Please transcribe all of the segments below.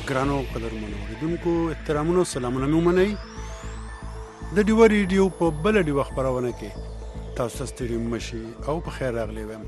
ګرانو قدرمنو اوریدونکو احترامونه سلامونه مې ومنئ. د ډیوه ریډیو په بل ډیوه خپرونه کې تاسو ستړي مشي او په خیر راغلی وایم.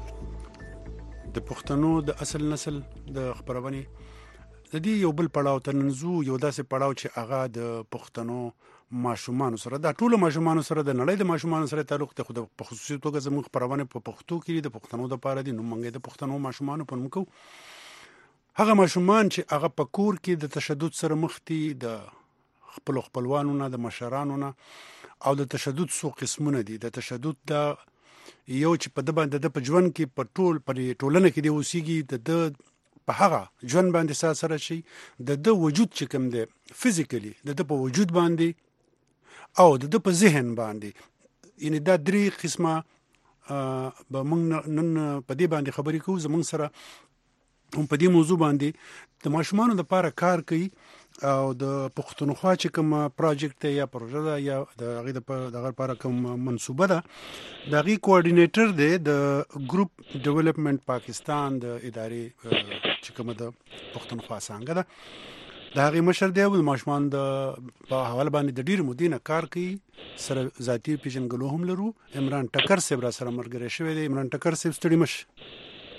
د پښتنو د اصل نسل د خپرونې د دې یو بل پړاو ته ننځو، یو داسې پړاو چې هغه د پښتنو ماشومانو سره، د ټولو ماشومانو سره، د نړۍ د ماشومانو سره تعلق ته. خو په خصوصي توګه زموږ خپرونه په پښتو کې د پښتنو دپاره دي، نو موږ د پښتنو ماشومانو په نوم کوو. هغه ماشومان چې هغه په کور کې د تشدد سره مخ دي، د خپلو خپلوانو نه، د مشرانو نه، او د تشدد څو قسمونه دي. د تشدد دا یو چې په د باندې د په ژوند کې په ټولنه کې دی اوسېږي، د په هغه ژوند باندې سره شي، د وجود چې کوم دی فزیکلی، د په وجود باندې او د په ذهن باندې، یعنی دا درې قسمه به موږ نن په دې باندې خبرې کوو. زموږ سره هم په دې موضوع باندې د ماشومانو لپاره کار کوي او د پښتونخوا چې کوم پروجیکټ یا پروژه ده یا د هغې دغه لپاره کوم منصوبه ده، د هغې کوارډینیټر دی د ګروپ ډیولپمنټ پاکستان د ادارې چې کومه د پښتونخوا څانګه ده، د هغې مشر دی او د ماشومان په حواله باندې د ډېرې مودې نه کار کوي. سره ذاتي پېژنګلو هم لرو. عمران ټکر صاحب را سره ملګری شوی دی. عمران ټکر صاحب ستړي مشي.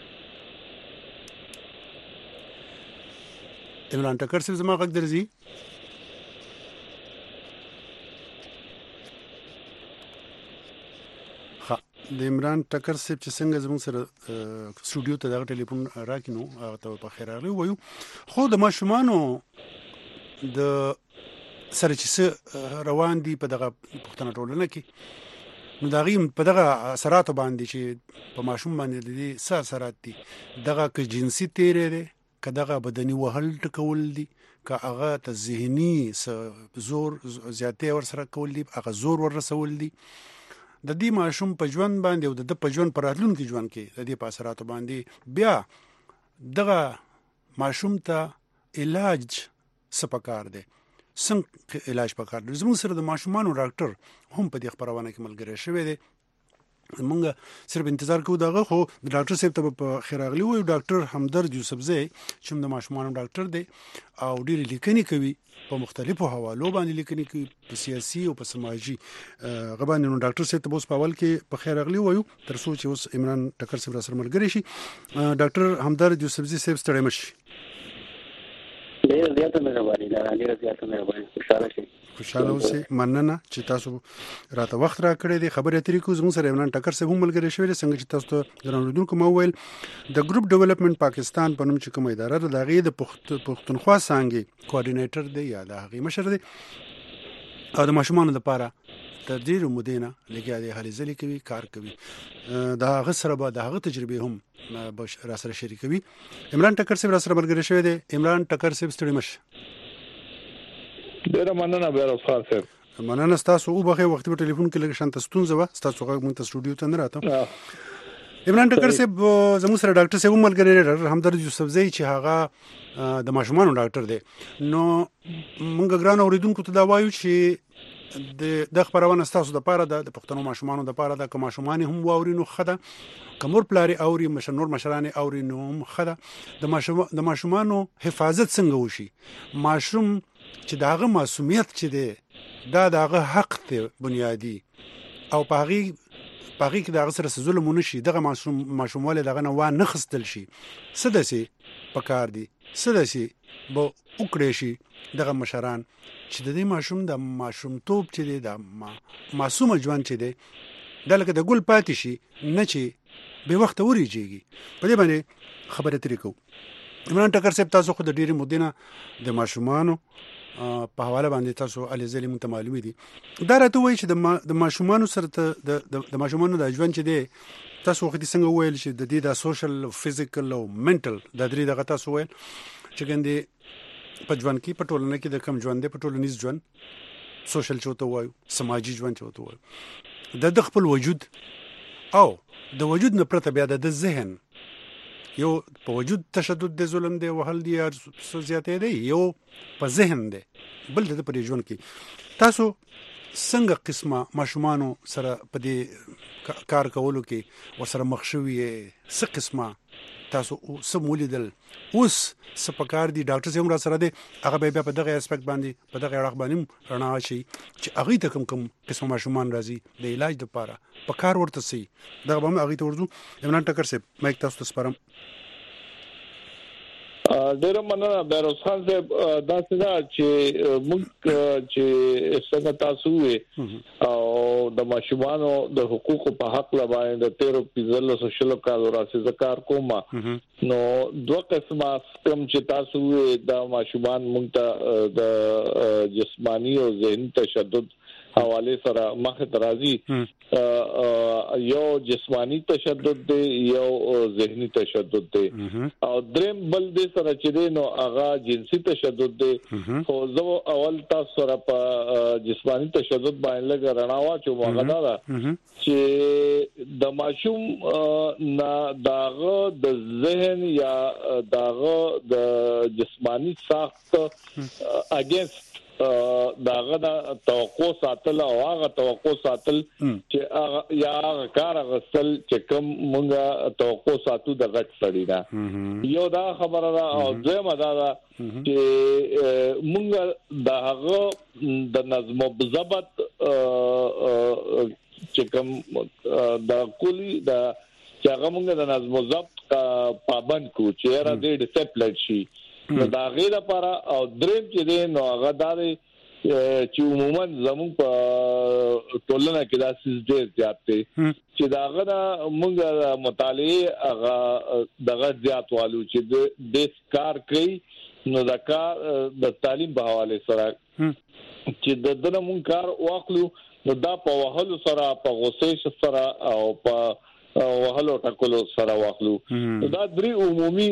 عمران ټکر صاحب زما غږ درځي؟ د عمران ټکر صاحب چې څنګه زموږ سره سټوډیو ته دغه ټلیفون راکړي نو هغه ته په خیر راغلی ووایو. خو د ماشومانو د سره چې څه روان دي په دغه پښتنه ټولنه کې، نو د هغې په دغه اثراتو باندې چې په ماشوم باندې د دې څه اثرات دي، دغه که جنسي تیری دی، که دغه بدني وهل ټکول دي، که هغه ته ذهني زور زیاتی ورسره کول دي، هغه زور وررسول دي، د دې ماشوم په ژوند باندې او د په ژوند په راتلونکي ژوند کې د دې په اثراتو باندې بیا دغه ماشوم ته علاج څه پکار دی، څنګه علاج پکار دی. زموږ سره د ماشومانو ډاکټر هم په دې خپرونه کې ملګری شوی دی. موږ صرف انتظار کوو دغه، خو د ډاکټر صاحب ته په خیر راغلي وایو. ډاکټر همدرد یوسفزی چې د ماشومانو ډاکټر دی او ډېرې لیکنې کوي، په مختلفو حوالو باندې لیکنې کوي، په سیاسي او په سماجي هغه باندې. نو ډاکټر صاحب ته به اوس په اول کې په خیر راغلي وایو تر څو چې اوس عمران ټکر صاحب را سره ملګری شي. ډاکټر همدرد یوسفزی صاحب ستړی مه شي. ډېره زیاته مهرباني ده، ډېره زیاته مهرباني. خوشحاله شئ. خوشحاله اوسئ. مننه چې تاسو راته وخت راکړی دی. خبرې اترې کوو. زموږ سره عمران ټکر صاحب هم ملګری شوی دی. څنګه چې تاسو ته ګرانو اورېدونکو ما وویل، د ګروپ ډیولپمنټ پاکستان په نوم چې کومه اداره ده، د هغې د پښتونخوا څانګې کوارډینیټر دی یا د هغې مشر دی او د ماشومانو لپاره تر ډېرې مودې نه لګیا دی، هلې ځلې کوي، کار کوي. د هغه سره به د هغه تجربې هم را سره شریکوي. عمران ټکر صاحب را سره ملګری شوی دی. عمران ټکر صاحب ستړي مه شئ. ډېره مننه بیروز خان صاحب. مننه ستاسو. وبخښئ وختي په ټلیفون کې لږ شانته ستونزه وه، ستاسو غږ موږ ته سټوډیو ته نه راته. عمران ټکر صاحب زموږ سره ډاکټر صاحب هم ملګری دی، ډاکټر همدرد یوسفزی چې هغه د ماشومانو ډاکټر دی. نو موږ ګرانو اورېدونکو ته دا وایو چې د خپرونه ستاسو دپاره ده، د پښتنو ماشومانو دپاره ده. که ماشومان هم واوري نو ښه ده، که مور پلار یې اوري، نور مشران یې اوري نو هم ښه ده. د ماشومانو حفاظت څنګه وشي؟ ماشوم چې د هغه معصومیت چې دی دا د هغه حق دی بنیادي، او په هغې کې د هغه سره څه ظلم ونه شي، دغه ماشوموالی د هغه نه وانخیستل شي. څه داسې پکار دي، څه داسې به وکړی شي دغه مشران چې د دې ماشوم د ماشومتوب چې دی، د معصومه ژوند چې دی، دا لکه د ګل پاتې شي، نه چې بې وخته وریجېږي. په دې باندې خبرې اترې کوو. عمران ټکر صاحب، تاسو خو د ډېرې مودې نه د ماشومانو په حواله باندې تاسو هلې ځلې موږ ته معلومې دي. دا راته ووایي چې د ماشومانو سره د ماشومانو د ژوند چې دی، تاسو وختي څنګه وویل چې د دې د سوشل، فزیکل او منټل دا درې دغه تاسو وویل چې ګندې په ژوند کې، په ټولنه کې د کوم ژوند دی، په ټولنیز ژوند، سوشل چې ورته ووایو، سماجي ژوند چې ورته ووایو، د خپل وجود او د وجود نه پرته بیا د ذهن، یو په وجود تشدد دی، ظلم دی، وهل دی، څه زیاتی دی، یو په ذهن دی، بل د په دې ژوند کې. تاسو څنګه قسمه ماشومانو سره په دې کار کولو کې ورسره مخ شوي یې؟ څه قسمه تاسو سمولیدل اوس سپکار دی ډاکټر سیم را سره دی هغه بیا په دغه اسپیکټ باندې په دغه اړه باندې رڼا شي چې هغه ته کوم قسم ماشومان راځي د علاج لپاره په کار ورته سي دغه به هغه ته ورځو عمران ټکر سي مایک تاسو ته سپارم ډېر مننه بیروز خان صاحب دا څنګه چې موږ چې څنګه تاسو او د ماشومانو د حقوقو په حق لباین د 13 شلو کال راځي ذکر کوم نو دوه قسمه کم چې تاسو د ماشومان موږ ته د جسمانی او ذهني تشدد حواله سره مخه ترازی یو جسمانی تشدد دی یو ذهنی تشدد دی او دریم بل دی سره چې نو هغه جنسي تشدد دی خو زه اول تاسو سره په جسمانی تشدد باندې لګ رڼاوا چې موږ دا چې د ماشوم نه داغه د ذهن یا داغه د جسمانی ساخت اگینست داغه د توقع ساتل او هغه توقع ساتل چې یا کار غسل چې کوم مونږه توقع ساتو د غټ سړی دا یو دا خبره دا او زما دا چې مونږه داغه د نظم او ضبط چې کوم د کلی د چې هغه مونږه د نظم او ضبط پابند کو چې را دې ډیسپلین شي دا غیر لپاره او دریم چې دی نو هغه داري چې عموما زموږ په ټولنه کې دا سیس ډېر زیات دي چې داغه موږ مطالعه هغه دغه زیات والو چې د کار کوي نو دا کار د تعلیم په حواله سره چې د دنه موږ کار واخلو نو دا په وهلو سره په غوسه سره او په وهلو ټکولو سره واخلو دا درې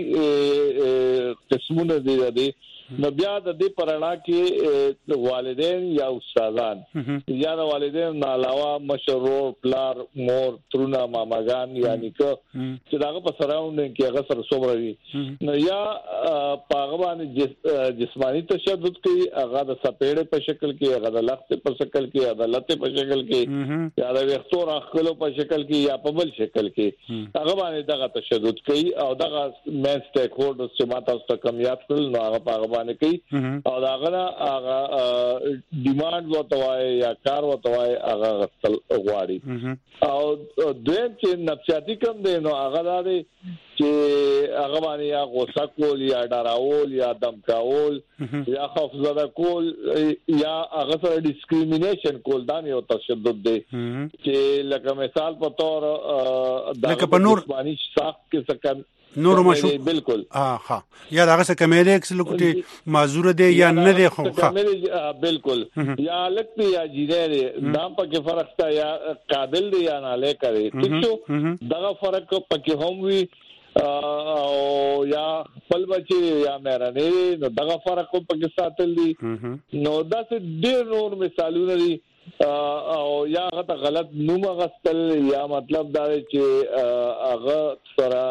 عمومي قسمونه دي نو بیا د دې پرانا کې والدین یا استادان یا د والدین نه علاوه مشرور پلار مور ترونه ماماګان یعنی چې داغه په سراوندینګ کې هغه سره صبروي نو یا پاغه باندې جسمانی تشدد کې هغه د سپېړې په شکل کې هغه د لخت په شکل کې عدالت په شکل کې یا د وختو راخلو په شکل کې یا په بل شکل کې هغه باندې دغه تشدد کوي او دغه مین سټیک هولډرز چې ماته څه کم یاد کړل نو هغه پاغه کوي او داغه هغه ډیماند وتوای یا کار وتوای هغه غسل غواړي او دویم چې نفسیاتی کم دی نو هغه لري چې هغه باندې یا غوسه کول یا ډراول یا دمکاول یا خوف زده کول یا هغه سره ډیسکریمینیشن کول دا یو تشدد دی چې لکه مثال په تور لکه په نور باندې ساخت کې څه نور ماشوم بالکل ها یا داغه څه کمیلې اکس لکټي معذور دی یا نه دی خو بالکل یا لکټي یا جیره دا په کې فرق تا یا قابل دی یا نه لکه ټیک شو دا فرق پکې هم وی او یا خپل بچي یا مېرانه نو دا فرق پکې ساتل دي نو دا څه ډېر نور مثالونه دي او یا هغه غلط نوم غستل یا مطلب دا چې هغه سره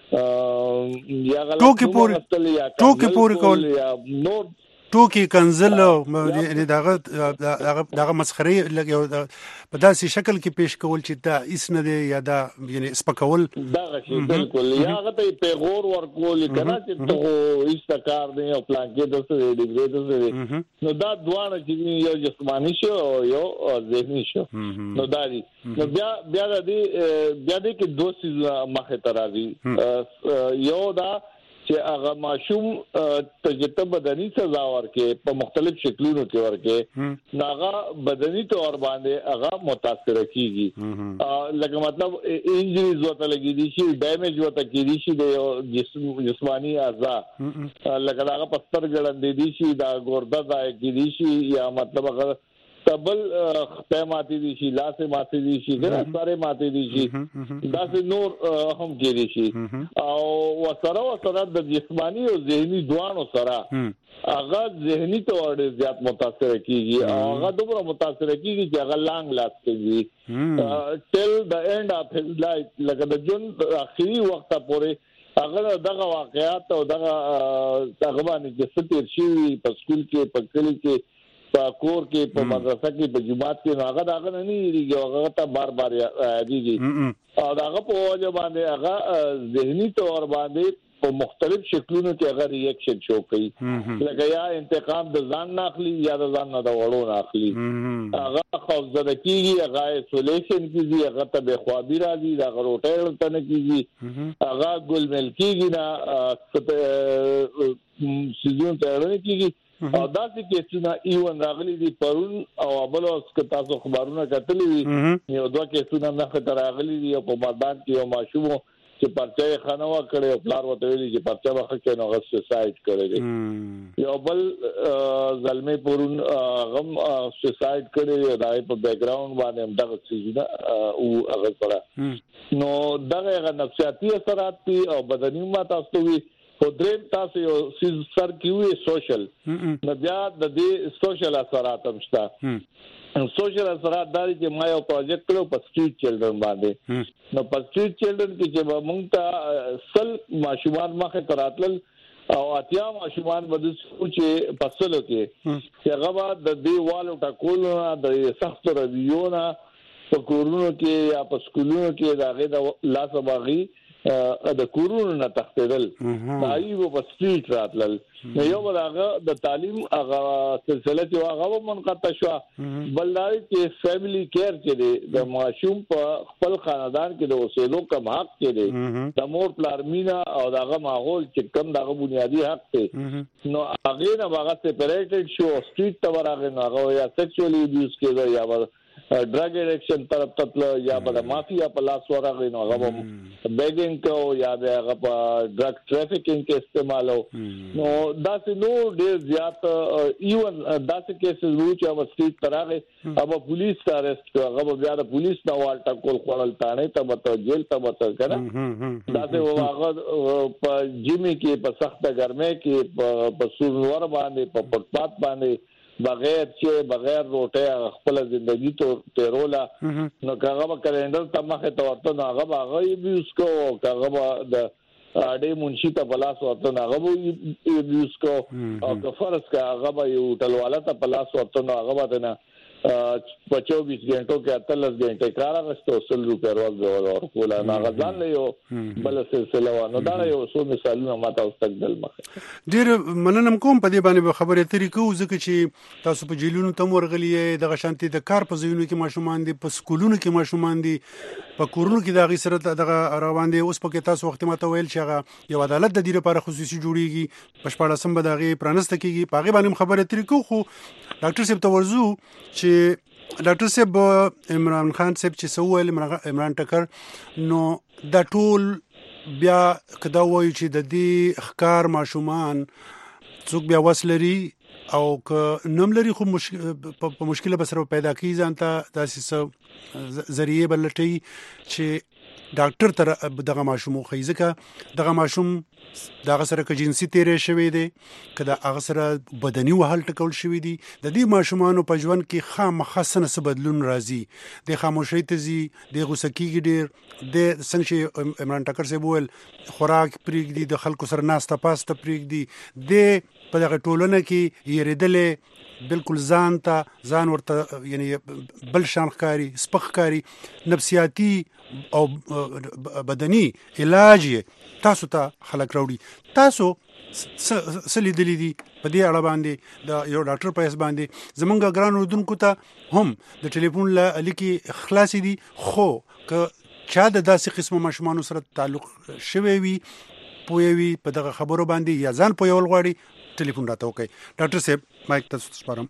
یا غلط ټوکی پوری کول یا نور ټوکی کنزل یعنی داغه مسخري لګي په داسې شکل کې پیش کول چې دا اس نه دی یا دا یعنی سپکول دا شي بالکل یا غته پیغور ورکول کنه چې ته استکار دی او پلان کې دوسه ډیګری دوسه نو دا دوه چې یو جسمانی شو او یو ذهني شو نو دا دي نو بیا دې کې دوه څه مخه ترازی یو دا چې هغه ماشوم تجربه بدني سزا ورکې په مختلف شکلونو کې ورکې ناغه بدني تور باندې هغه متاثر کیږي لکه مطلب انجریز وته لګی دي شي ډیمیج وته کیږي شي د جسمانی اعضاء لکه هغه پستر ګړندې دي شي دا ګورده ځای کیږي شي یا مطلب هغه تبل خپه ماتي دي شي لاسه ماتي دي شي ګره سره ماتي دي شي دا څه نور هم کېږي شي او وسره د جسمانی او ذهني دوانو سره هغه ذهني تور زیات متاثر کیږي او هغه دومره متاثر کیږي چې هغه لانګ لاستي ټل د اینڈ اف هیز لایف لکه د جون اخري وخت پورې هغه دغه واقعیات او دغه باندې چې ستیر شي په سکول کې په کلی کې په کور کې په مدرسه کې په جماعت کې هغه داغه نه نیږي هغه ته بار دیږي او داغه په وجه باندې هغه ذهني تور باندې په مختلف شکلونو کې هغه ریاکشن شو کوي لکه یا انتقام د ځان ناخلي یا د ځان نه د وړو ناخلي هغه خوفزده کیږي هغه ایسولیشن کیږي هغه ته به خوابي راځي دا غروټه ورته نه کیږي هغه ګل مل کیږي نه سيزون ته اړه کیږي او دا چې کیسونه ایون راغلي دي پرون او بل اوس که تاسو خبرونه کتلې یو دوه کیسونه نه خطر راغلي دي په مردان کې یو ماشوم چې پرچا خانوا کړي او پلار وته ویلي چې پرچا واخه کې نو غس سوساید کړي یو بل ظلمي پرون غم سوساید کړي دای په بیک گراوند باندې هم دا څه او هغه سره نو دغه نفسیاتي اثرات دي او بدني ما تاسو وی په دریم تاسو یو سر کیوي سوشل نو بیا د دې سوشل اثرات هم شته سوشل اثرات داري چې ما یو پروجیکټ کړو په سټریټ چلډرن باندې نو په سټریټ چلډرن کې چې موږ ته سل ماشومان مخه تراتل او اتیا ماشومان بده چې فصلو کې چې هغه د دې والو ټاکولونه د سخت رویونه په کورونو کې یا په سکولونو کې داغه د لاس باغی د کورونو نه تختیدل دایو په سټریټ راتلل نو یو هغه د تعلیم هغه سلسله چې هغه منقطع شو بلداري چې فیملی کیر چې د ماشوم په خپل خاندان کې د اوسېدو کوم حق کې د مور پلارمینا او دغه ماحول چې کوم دغه بنیادی حق دی نو هغه نه هغه سپریټډ شو سټریټ ته ورغی نو هغه یا سیکشوالي ابیوز کېده یا drug addiction तरफ तत्ल या बड़ा माफिया په لاس ورغی نو هغه بیګینګ کو یا هغه په ड्रग ट्रैफिकिंग کې استعمالو نو دا څه نو ډیر زیات ایون دا څه کیسز وو چې هغه سټریټ ترغه هغه پولیس اریسټ کو هغه بیا د پولیس نو والټا کول خپل تانه ته مته جیل ته مته کړه دا څه هغه په جیمی کې په سخت ګرمه کې په سورور باندې په پټپات باندې بغیر روټه خپل ژوندۍ تیرولا نو هغه کلندر ته مخه ته ورته هغه یوز کو هغه د اډې منشي ته بلاس ورته هغه یوز کو او کفرس کا هغه یو ټلواله ته بلاس ورته هغه نه 24 घंटों के 48 घंटे کار غستو 100 روپے ورځ او کولا ناغزان له یو بل سلسله ونه دا یو څو مثالونه ماته واستقبل مخه ډیر مننم کوم په دې باندې خبرې طریقو ځکه چې تاسو په جیلونو تم ورغلی د غشانتي د کار په ځایونو کې ماشومان دي په سکولونو کې ماشومان دي په کورونو کې د غي سره دغه روان دي اوس په کې تاسو وخت ماته ویل چې هغه یو عدالت د دې لپاره خصوصي جوړیږي په شپږ سم به دغه پرانست کیږي په غي باندې خبرې طریقو خو ډاکټر صاحب تورزو چې ډاکټر صاحب عمران خان صاحب چې سوال عمران ټکر نو دا ټول بیا کدا وایي چې د دې اخکار ماشومان څوک بیا وسلري او ک نوم لري خو په مشکله بسره پیدا کیږي ځانته داسې ذریعہ بلټي چې ډاکټر تر دغه ماشوم خو ځکه دغه ماشوم دغه سره ک جنسي تیرې شوی دی کدا هغه سره بدني وهل ټکول شوی دی د دې ماشومانو په ژوند کې خامخصنه څه بدلون راځي د خاموشۍ ته زی د غوسکیږي ډیر د څنګه چې عمران ټکر سه بول خوراک پریږدي د خلکو سره ناسته پاسته پریږدي د په دغه ټولنه کې یریدلې بالکل ځان ورته یعنی بل شان ښکاری سپخ ښکاری نفسیاتی او بدني علاج تاسو ته خلک راوړي تاسو سلی دلی دي په دې اړه باندې د یو ډاکټر په اس باندې زمونږ ګران اردوونکو ته هم د ټلیفون لیکي خلاصي دي خو ک چا د داسې قسمه ماشومان سره تعلق شوی وي پوي په دغه خبرو باندې یا ځان په یو غواړي ټلیفون راته وکي ډاکټر صاحب مایک تاسو سپارم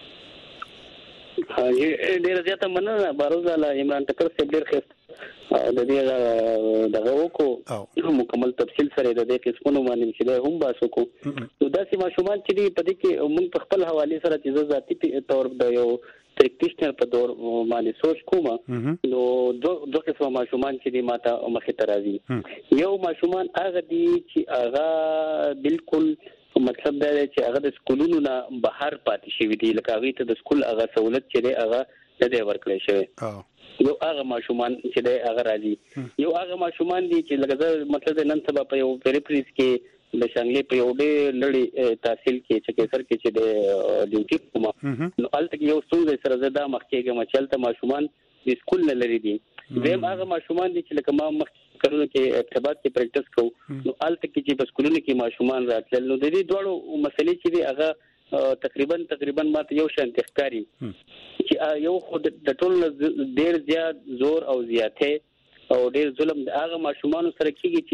ډیر زیاته مننه باروز الله عمران ټکر صاحب ډیر ښه د دې دغه وکړو مکمل تفصیل سره د دې قسمونو باندې چې هم باسو کو نو داسې ماشومان چې دی په دې کې موږ په خپل حواله سره چې ذاتي تور د یو پریکټیشنر په دور باندې سوچ کوم نو دوه قسمه ماشومان چې دی ماته مخه ترازی یو ماشومان هغه دی چې هغه بالکل مطلب دا چې هغه د سکولونو نه بهر پاتې شوی دی لکه هغه ته د سکول هغه سہولت چې دی هغه نه دی ورکړی شوی یو هغه ماشومان چې دی هغه راځي یو هغه ماشومان دي چې لکه مطلب نن سبا په یو پریپریز کې د شانګلې په یو ډېر لړۍ تحصیل کې چې کیسر کې چې د ډیوټي کومه نو الته یو څو سره زدا مخکېږم چې الته ماشومان د سکول نه لري دي زم هغه ماشومان دي چې لکه ما مخ کارونه کې ارتباط کې پریکټس کوو نو الته کې چې بس کولونه کې ماشومان راتل نو د دې دوړو مسلې چې دی هغه تقریبا ماته یو شان تخکاری چې یو خود د ټول ډیر زیات زور او زیاته او ډیر ظلم هغه ماشومان سره کېږي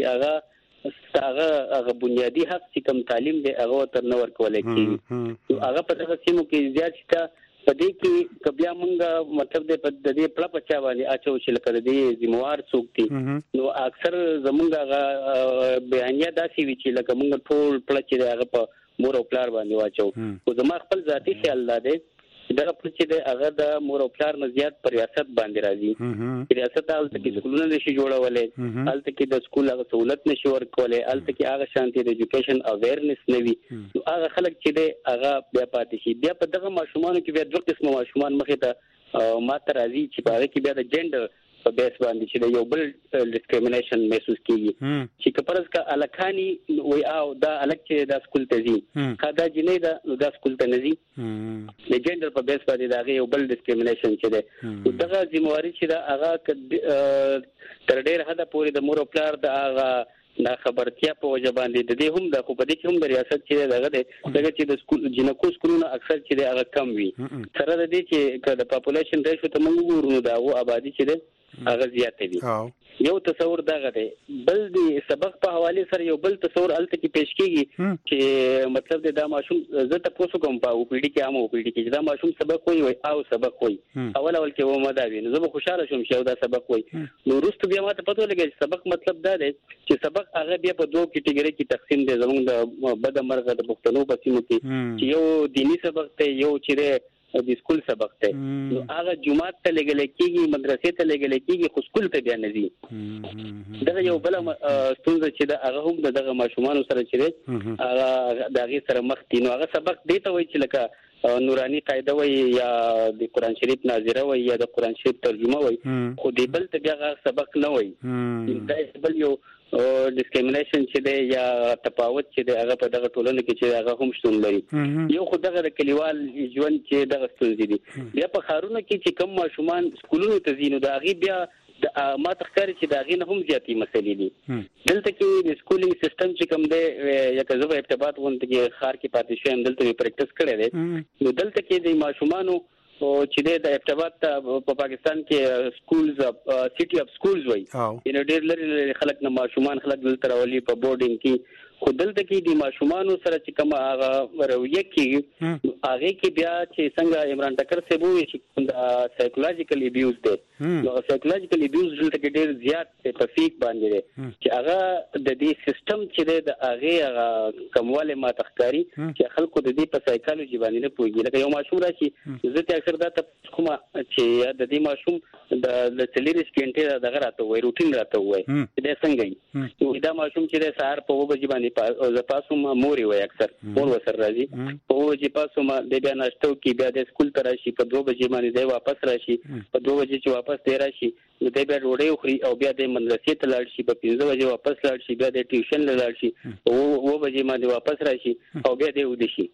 چې هغه بنیادی حق چې کم تعلیم دی هغه تر نو ورکول کېږي هغه په دغه سیمو کې زیات شته په دې کې کبیا مونږه مطلب د دې پړه پچا باندې اچو چې لکه دې ذمہوار څوک دي نو اکثر زمونږه بیانیه داسي وی چې لکه مونږ ټول پړه چې هغه په مور او پلار باندې واچو او زما خپل ذاتی خیال ده دا په چې د هغه د مور او پلار نه زیات پر ریاست باندې راځي ریاست حالت کې سکولونه نشي جوړولای حالت کې د سکول هغه سہولت نشي ورکولای حالت کې هغه شانتي د ایجوکیشن اویرنس نوي هغه خلک چې د هغه بیا پاتې شي بیا په دغه ماشومان کې بیا دوه قسم ماشومان مخې ته ماته راځي چې په هغه کې بیا د جندر په بیس باندې چې یو بل ډیسکریمینیشن محسوس کیږي چې کپرز کا الکانی وای او دا الک چې دا سکول ته ځي کدا جنې دا د سکول ته نه ځي د جندر په بیس باندې دا یو بل ډیسکریمینیشن چې ده دغه ذمہواری چې دا هغه تر ډیر حد پورې د مور او پلار د هغه دا خبرتیا په وجه باندې د دې هم د خو په دې کې هم د ریاست چې دغه چې د سکول جنکو سکولونه اکثر چې هغه کم وي سره د دې چې د پاپولیشن ریشو ته موږ ګورو دا او آبادی چې هغه زیات دي یو تصور دغه دی بل دی سبق په حواله سره یو بل تصور الته کې پیش کیږي چې مطلب دا ماشوم زه ته پوسو کوم په او پی ډی کې عام او پی ډی کې دا ماشوم سبق وای او سبق وای اول کې و مداوی نو زه خوشاله شوم چې دا سبق وای نو وروسته بیا ماته پته لګی سبق مطلب دا دی چې سبق هغه بیا په دوه کټګوري کې تقسیم دي زموږ د بد مرغه د پښتنو په سیمه کې چې یو دینی سبق ته یو چې د سکول سبق ته نو هغه جمعه ته لګل کېږي مدرسې ته لګل کېږي خو سکول ته بیا نه ځي دا یو بل ستونزه چې دا هغه هم دغه ماشومان سره چې هغه دغه سره مخ دي نو هغه سبق دی ته وایي چې لکه نورانی قاعده وای یا د قران شریف ناظره وای یا د قران شریف ترجمه وای خو دی بل ته بیا سبق نه وای دا بل یو ډیسکریمینیشن چې دی یا تفاوت چې دی هغه په دغه ټولنه کې چې هغه هم شتون لري یو خو دغه کلیوال ژوند چې دغه ستونزې دي بیا په خارونه کې چې کم ماشومان سکولونو ته ځي نو دا غي بیا ما تخکر چې دا غي نه هم زیاتی مسلې دي دلته کې د سکولینګ سیستم چې کوم دی یا که زه ارتباط وونته کې خار کې پاتې شوم دلته پریکټس کړی دی نو دلته کې د ماشومانو او چې د ارتباط په پاکستان کې سکولز سټي اف سکولز وای ان ډېر لري خلک نه ماشومان خلک دلته راولي په بورډینګ کې خو دلته کې د ماشومانو سره چې کوم هغه رویه کې هغه کې بیا چې څنګه عمران ټکر صاحب وی چې د سایکولوژیکل ابیوز دی نو سایکولوژیکل ابیوز دلته کې ډېر زیات تفیق باندې دی چې هغه د دې سیستم چې د هغه کمواله ما تخکاری چې خلکو د دې په سایکولوژي باندې نه پوهیږي لکه یو ماشوم راشي زه ته اکثر دا کومه چې د دې ماشوم د تلیریس کینټه دغه راته وای روټین راته وای دا څنګه نو دا ماشوم چې د سهار په وبجې باندې او پاسوم موري وای اکثر مور وسر راځي په وبجې پاسوم د بیا ناشته کې بیا د سکول ته راشي په 2 بجې باندې دی واپس راشي په 2 بجې چې واپس دی راشي نو دی بیا ډوډۍ خوري او بیا د مدرسې ته لاړ شي په 5 بجې واپس لاړ شي بیا د ټیوشن لاړ شي او بجې باندې واپس راشي او بیا دی ودی شي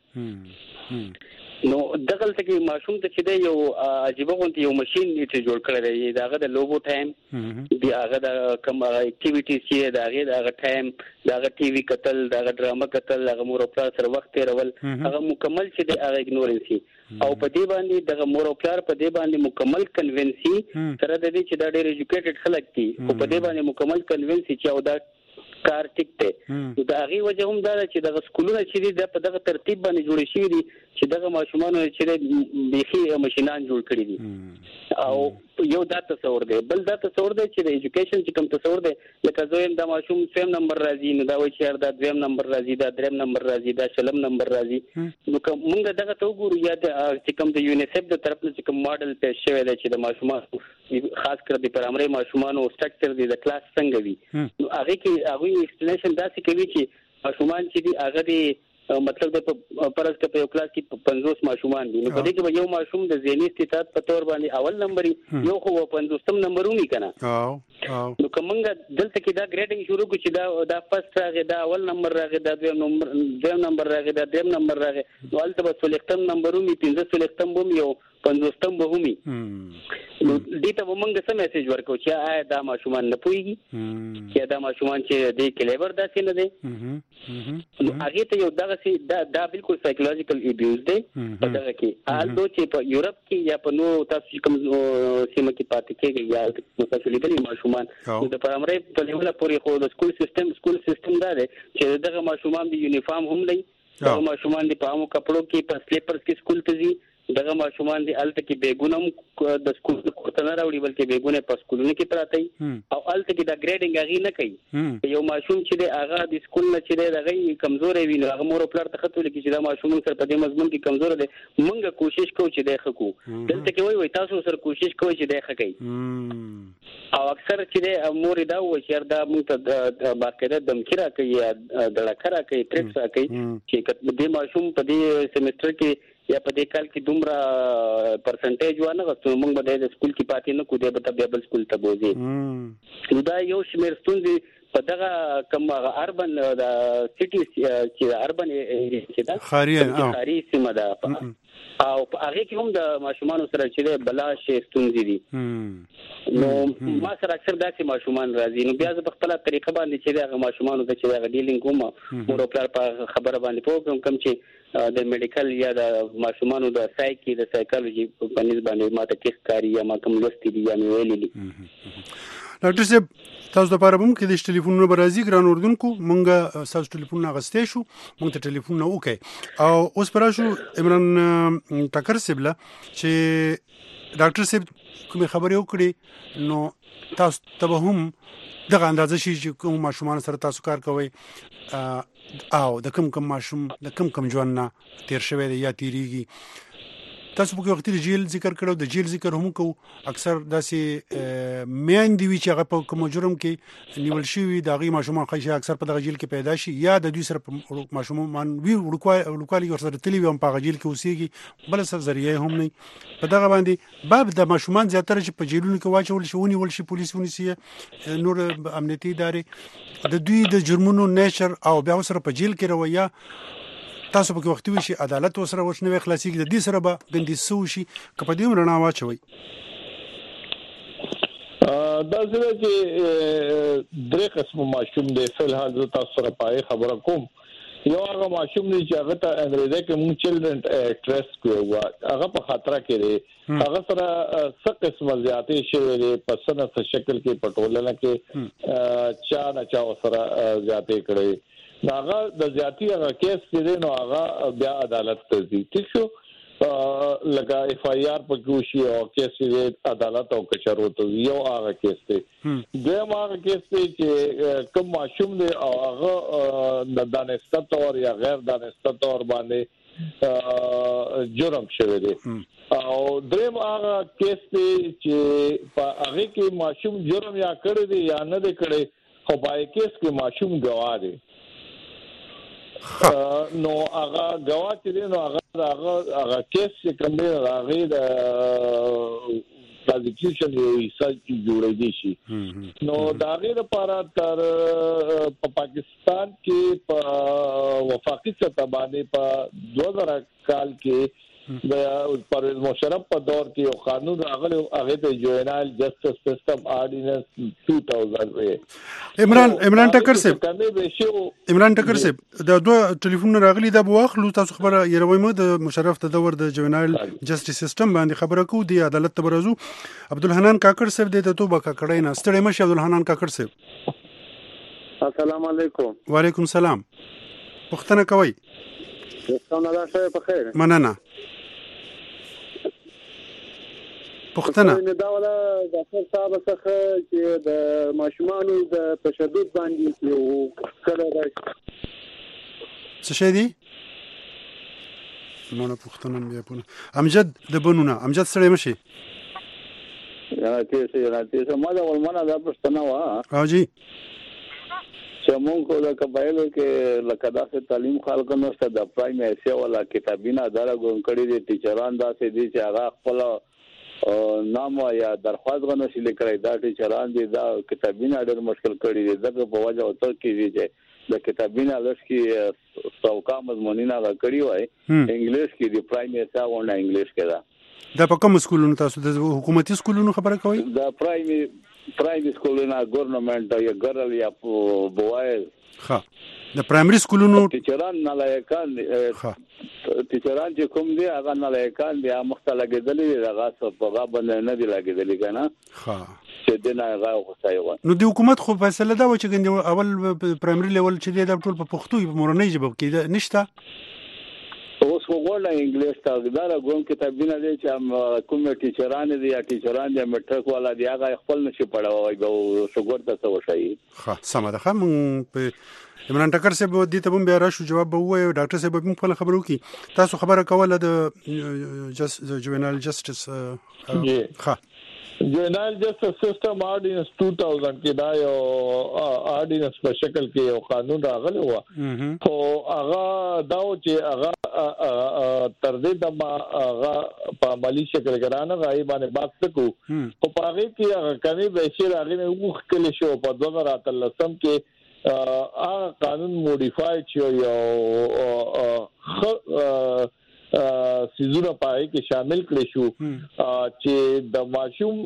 نو دغه تلکی ماشوم ته چې دی یو عجیب غونډه یو ماشين چې جوړ کړی دی داغه د لوبو ټایم دی هغه د کوم اکټیویټیز چې داغه ټایم داغه ټي وي قتل داغه ډراما قتل هغه مور او پلار سره وخت تیرول هغه مکمل چې دی هغه اګنورنسي او په دې باندې دغه مور او پلار په دې باندې مکمل کنوینسي سره د دې چې دا ډېر ایجوکیټډ خلک دي او په دې باندې مکمل کنوینسي چې او دا کار ټیک ته نو دا غي وجه هم دا چې دغه سکولونه چې د په دغه ترتیب باندې جوړ شي دي چې دغه ماشومان چې بيخي ماشينان جوړ کړی دي او یو دا تصور دی بل دا تصور دی چې د ایجوکیشن چې کوم تصور دی لکه زویم د ماشوم 3 نمبر راځي نو دا وایي چې دا 2 نمبر راځي دا 3 نمبر راځي دا 4 نمبر راځي نو موږ دغه ته وګورو یا چې کوم د یونیسف د طرف نه چې کوم ماډل پیش شوی دی چې د ماشومان خاص کر د پرایمري ماشومانو سټرکچر دی د کلاس څنګه وي نو هغه کې هغه ایکسپلینیشن دا څه کوي چې ماشومان چې دی هغه دی مطلب د پرز کې په یو کلاس کې 50 ماشومان دي نو په دې کې یو ماشوم د ذهني استعداد په تور باندې اول نمبر یو خو 50م نمبرونی کنه نو کومنګ دلته کې دا ګریډینګ شروع کو چې دا فرست راغی دا اول نمبر راغی دا دویم نمبر راغی دا دریم نمبر راغی نو البته په سلیکتم نمبرونی 15 سلیکتم بوم یو 50م به همي نو دې ته موږ څه میسج ورکو چې آیا دا ماشومان نه پويږي چې دا ماشومان چې د کلیبر داسې نه دي نو هغه ته یو دغه دا بالکل سایکولوژیکل ابیوز دی په دغه کې البته چې په یورپ کې یا په نو تاسو کوم سیمه کې پاتې کېږي یا تاسو لیدلی ماشومان د پرایمري په لیول پورې خو د سکول سیستم دا دی چې دغه ماشومان د یونیفارم هم لري دغه ماشومان د پامو کپړو کې په سلیپرز کې سکول ته ځي دغه ماشومان دي الته کې بیګونم د سکول کوته نه راوړي بلکې بیګونه په سکولونو کې پراته او الته کې دا ګریډینګ هغه نه کوي یو ماشوم چې د هغه د سکول نه چې دغه کمزوري وي نو هغه مور پلار ته خطو لکه چې دا ماشوم سره په دې مضمون کې کمزور دي موږ کوشش کوو چې د خکو دلته کې وای تاسو سره کوشش کوئ چې د خکې او اکثر چې د مور دا و چې دا موږ ته باقاعده دمکرا کوي د لکرا کوي ټریکس کوي چې د ماشوم په دې سیمستر کې یا په دې کال کې دومره پرسنټیج وانه غوښتو موږ به د سکول کې پاتې نه کو دی به بل سکول ته بوزي نو دا یو شمیر ستونزې په دغه کوم اربن د سټي چې اربن چې دا خاري سیمه ده او هغه کې هم د ماشومان سره چې بلاش ستونزې دي نو ما سره اکثر داسې ماشومان راځي نو بیا زه په خپل طریقه باندې چې هغه ماشومان د چې هغه ډیلینګ کوم مور پلار په خبره باندې پوه کوم چې د میډیکل یا د ماشومان د سایکولوژي په نسبت باندې ماته کې کاری یا ما کوم لوستي دي یا ویلي ډاکټر صاحب تاسو د پاره ممکن د ټلیفون نمبر راځي ګران اردوونکو مونږه تاسو ټلیفون غستې شو مونږ ته ټلیفون نه وکي او اوس پر شو عمران ټکر سیبله چې ډاکټر صاحب کوم خبرې وکړي نو تاسو ته هم دغه اندازه شي چې کوم ماشومان سره تاسو کار کوي او د کوم ماشوم د کوم ژوند نه تیر شوی دی یا تیریږي تاسو په وخت د جیل ذکر کړو د جیل ذکر هم کو اکثر داسې میاندې وی چې هغه په کوم جرم کې نیول شي د هغه ماشومان خیشه اکثر په دغه جیل کې پیدا شي یا د دوی سره ماشومان وی ورکوالي ورسره تلی وي هم په جیل کې اوسېږي بل څه ذریعہ هم نه په دغه باندې باب د ماشومان زیاتره چې په جیلونو کې واچول شي ونیول شي پولیس ونیسي نور امنیتي ادارې د دوی د جرمونو نیچر او بیا سره په جیل کې رویه تاسو په وخت وی شي عدالت وسره وښنه خلاصيږي د دې سره به ګندې سو شي کپه دې رڼا واچوي دا زه چې درې قسم ماشوم د فلحال زه تاسو سره پای خبره کوم یو هغه ماشوم دی چې هغه ته انګریزي کې مونږ چلډرن اکټریس کوو هغه په خطر کې دی هغه سره څه قسم زیاتې شوی په سنت شکل کې پټولنه کې چا نه چا سره زیاتې کړي هغه د زیاتی هغه کیس دی نو هغه بیا عدالت ته ځي ٹھیک شو لکه اف آی آر په کوشي او کیس دی عدالت او کچرو ته یو هغه کیس دی دغه هغه کیس دی چې کوم ماشوم دی او هغه د دانسته تور یا غیر دانسته تور باندې جرم شوی دی او دریم هغه کیس دی چې په هغه کې ماشوم جرم یا کړی دی یا نه دی کړی خو پای کیس کې ماشوم گواه دی نو هغه گواه چې دی نو هغه کیس چې کوم دی هغه د پروسیکیوشن یو حصہ جوړېږي شي نو دا غیر لپاره تر په پاکستان کې په وفاقي سطح باندې په 2000 کال کې د پرویز مشرف په دور کې یو قانون راغلی هغه ته جوینایل جسټس سیستم آرډیننس 2000 عمران ټکر صاحب د دوه ټلیفون راغلي دا بواخلو تاسو خبره یروي مو د مشرف د دور د جوینایل جسټس سیستم باندې خبره کو دی عدالت ته برازو عبدالحنان کاکړ صاحب د توبه کاکړای نه ستړی مشه عبدالحنان کاکړ صاحب السلام علیکم وعلیکم السلام پښتنه کوي څنګه ده شه په خیر مننه پښتنه دا ولا د صاحب څخه چې د ماشومانو د تشدد باندې یو کله راځي څه شي دي نو نه پښتنه بیا پونه امجد د بنونه امجد سره مشي یا تاسو ما دا ولمنه دا پښتنه وا او جی شمون کو د قبایلو کې لکه داسې تعلیم خلکو نشته د پرایمري سي ولا کتابونه دره ګون کړي دي ټیچران داسې دي چې هغه خپل نام یا درخواست غنښ لیکي دا ټیچران دي دا کتابونه ډېر مشکل کړي دي دغه په وجه او تر کې چې د کتابونه لږ سوکا مضمونونه کړي وای انګلیش کې د پرایمري سي ونه انګلیش کې دا په کوم سکولونو تاسو د حکومتي سکولونو خبره کوئ دا پرایمري سکولونه ګورنمنت یا ګرل یا بوایز ها د پرایمري سکولونو ټیچران نه لایکان ټیچران چې کوم دي هغه نه لایکان دي مختلفه دي هغه په غابن نه دي لګیدلې کنه ها چې دنا هغه خصایو نو د حکومت خو فیصله دا و چې ګنده اول پرایمري لیول چې د ټول په پښتو په مورنۍ ژبه کې نشته اوس وګورئ انګلیش ته دا راغون کتابونه دي چې کوم ټیچران دي یا ټیچران د میټرک والا دی هغه خپل نشي پړاوي او شګور ته څه وشي ها سم ده خو عمران ټکر صاحب دې ته هم بیا راشو جواب به وایو ډاکټر صاحب هم خپل خبرو کی تاسو خبره کوله د جوینال جسټس ها جوینال جسټس سیستم آرډیننس 2000 کې دا یو آرډیننس په شکل کې یو قانون راغلی و خو هغه دا چې هغه تر دې د هغه په عملی شکل ګرانه غای باندې بحث کو او په هغه کې هغه کمی به شي راغلی وو خل شو په 2013 کې هغه قانون موډیفای شو یو سيزونه پای کې شامل کړی شو چې د ماشوم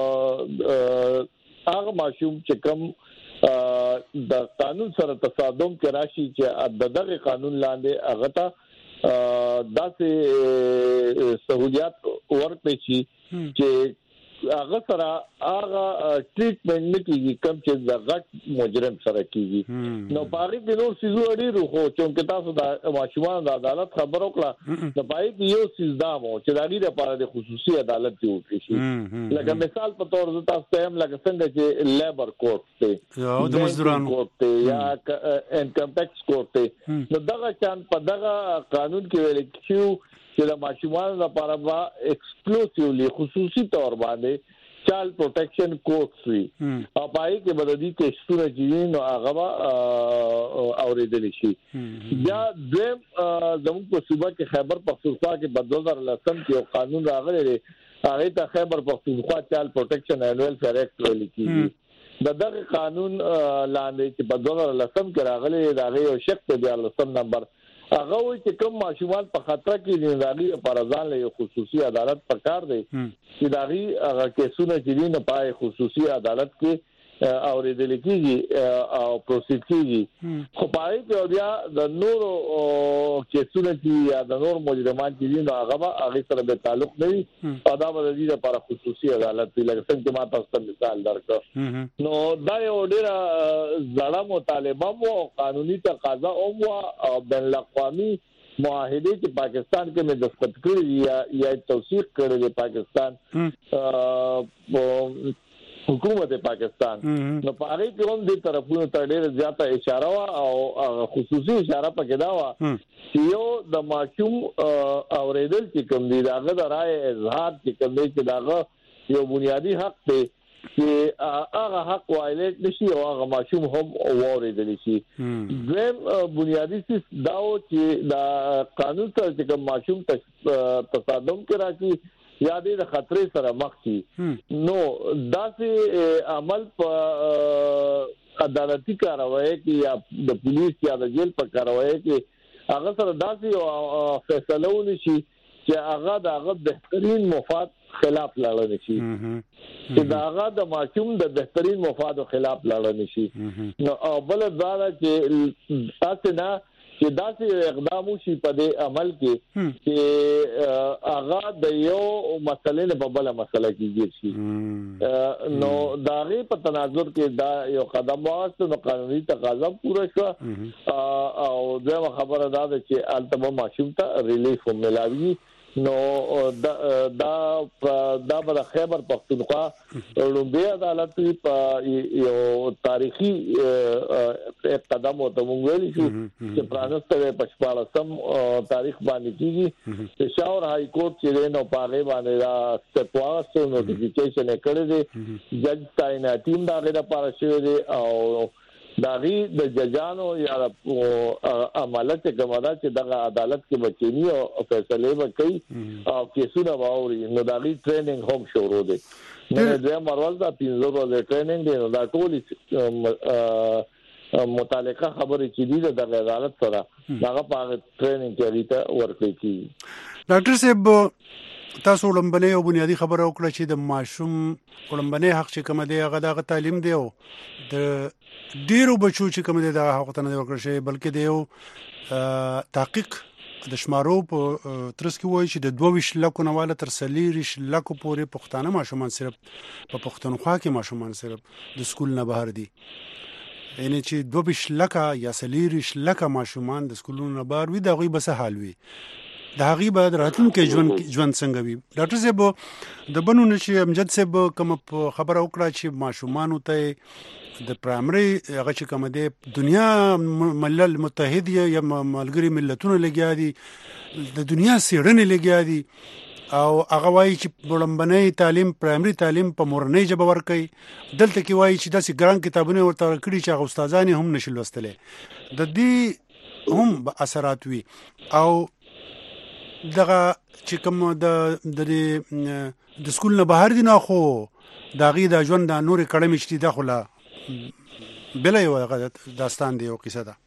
هغه ماشوم چې کوم د قانون سره تصادم کې راشي چې دغه قانون لاندې هغه ته داسې سہولیات ورکړي چې هغه سره هغه ټریټمنټ نه کیږي کوم چې د غټ مجرم سره کیږي نو پاره کې نور سيزو اړي خو چې تاسو د ماشومان د عدالت خبر وکړه د پای کې یو سيزدا مو چې د لري لپاره د خصوصي عدالت جوړ کړي لکه مثال په تور تاسو ته هم لکه څنګه چې لیبر کورټ ته او د مزدورانو کورټ ته یا انکم ټیکس کورټ ته نو دغه چان په دغه قانون کې ویل کېږي چې د ماشومان لپاره با ایکسکلوسیولی خصوصي تور باندې چایلډ پروټیکشن کورټس وي او پای کې بددي کې شتونه چې نو هغه اوریدل شي بیا زموږ په صوبه کې خیبر پختونخوا کې په 2010 کې یو قانون راغلی دی هغه ته خیبر پختونخوا چایلډ پروټیکشن اینډ ویلفیر ایکټ ویل کیږي دغه قانون لاندې چې په 2010 کې راغلی دی هغه یو شق ته 14 نمبر هغه وایي چې کوم ماشومان په خطر کې دي داغي پرځان له خصوصي عدالت پکار دی چې داغي هغه کیسونه چې نه پای خصوصي عدالت کې اوریدل کیږي او پروسیډ کیږي خو پای کې بیا د نورو کیسونه چې یا د نور مجرمان چې نه هغه سره به تعلق نه وي او دا د دې لپاره خصوصي عدالت دی لکه څنګه ما تاسو ته مثال درکړ نو دا یو ډیر زړه مطالبه مو قانوني تقاضا او بین الاقوامي معاهده چې پاکستان کې مې دستخط کړی یا توثیق کړی دی پاکستان حکومت پاکستان نو په هغه کې هم د طرفونو ته ډېر زیاته اشاره وا او خصوصي اشاره پکې دا وا چې یو د ماشوم اوریدل چې کوم دی داغه د رائے اظهار چې کوم دی چې داغه یو بنیادی حق دی چې هغه حق وایلیټ نشي او هغه ماشوم هم اوریدل شي دویم بنیادی څه داو چې دا قانون سره چې کوم ماشوم تصادم کې راځي یا د خطرې سره مخ شي نو داسې عمل په عدالتي کاروایی کې یا د پولیس یا د جیل په کاروایی کې هغه سره داسې فیصله ونشي چې هغه د بهترین مفاد خلاف لاړ نشي چې دا هغه د ماشوم د بهترین مفاد خلاف لاړ نشي نو او بل دا چې تاسو نه چې داسې اقدام وشي په دې عمل کې چې هغه د یو مسلې په بل مسله کې ګیر شي نو دا غي په تناظر کې دا یو قدم واست نو قانوني تقاضا پوره شو او دا خبره ده چې البته ماشوم ته ریلیف ملاوي نو دا به خیبر پختونخوا لومبي عدالت په یو تاریخي قدم او تمویل شو چې پرانسته په 14 تاریخ باندې کیږي چې شاور های کورټ چې نو پاغه باندې دا سپواسو نوټیفیکیشن کړی دی جج تعیناتیم دا غیر لپاره شوی دی او داغي د ججانو یا عمالت کومه چې د عدالت کې بچینی او فیصله وکړي او کیسونه واوري نو داغي ټریننګ هم شروع دي نو د مرول دا 3 ورځې ټریننګ دی نو دا ټول متعلقه خبرې چې دي د عدالت سره هغه په ټریننګ کې ریته ورکړي کی ډاکټر صاحب تاسو لمبنه یو بنیادی خبره وکړه چې د ماشوم لمبنه حق چې کوم دی هغه د تعلیم دی او د ډیرو بچو چې کوم دی د حق ته نه ورکړل شي بلکې د یو تحقیق د شمارو په ترڅ کې وایي چې د 22 لکو نواله تر 30 لکو پورې پښتانه ماشومان صرف په پښتونخوا کې ماشومان صرف د سکول نه بهر دي یعنی چې 22 لکه یا 30 لکه ماشومان د سکولونو نه بهر وي دا غوي بس حال وي د هغې بعد راتلونکي ژوند څنګه وي ډاکټر صاحب د بنو نشي امجد صاحب کوم خبره وکړه چې ماشومان ته د پرایمري هغه چې کوم دی دنیا ملل متحد یا ملګری ملتونو لګیا دي د دنیا سیړنې لګیا دي او هغه وایي چې بلمبنۍ تعلیم پرایمري تعلیم په مورنۍ ژبه ورکړي دلته کې وایي چې داسې ګران کتابونه ورته ورکړي چې هغه استادان هم نشي لوستلی د دې هم اثرات وي او دغه چې کوم د سکول نه بهر دي نه خو د هغې د ژوند د نورې کړمې چې دي دا خو لا بله یو داستان دی یو قصه ده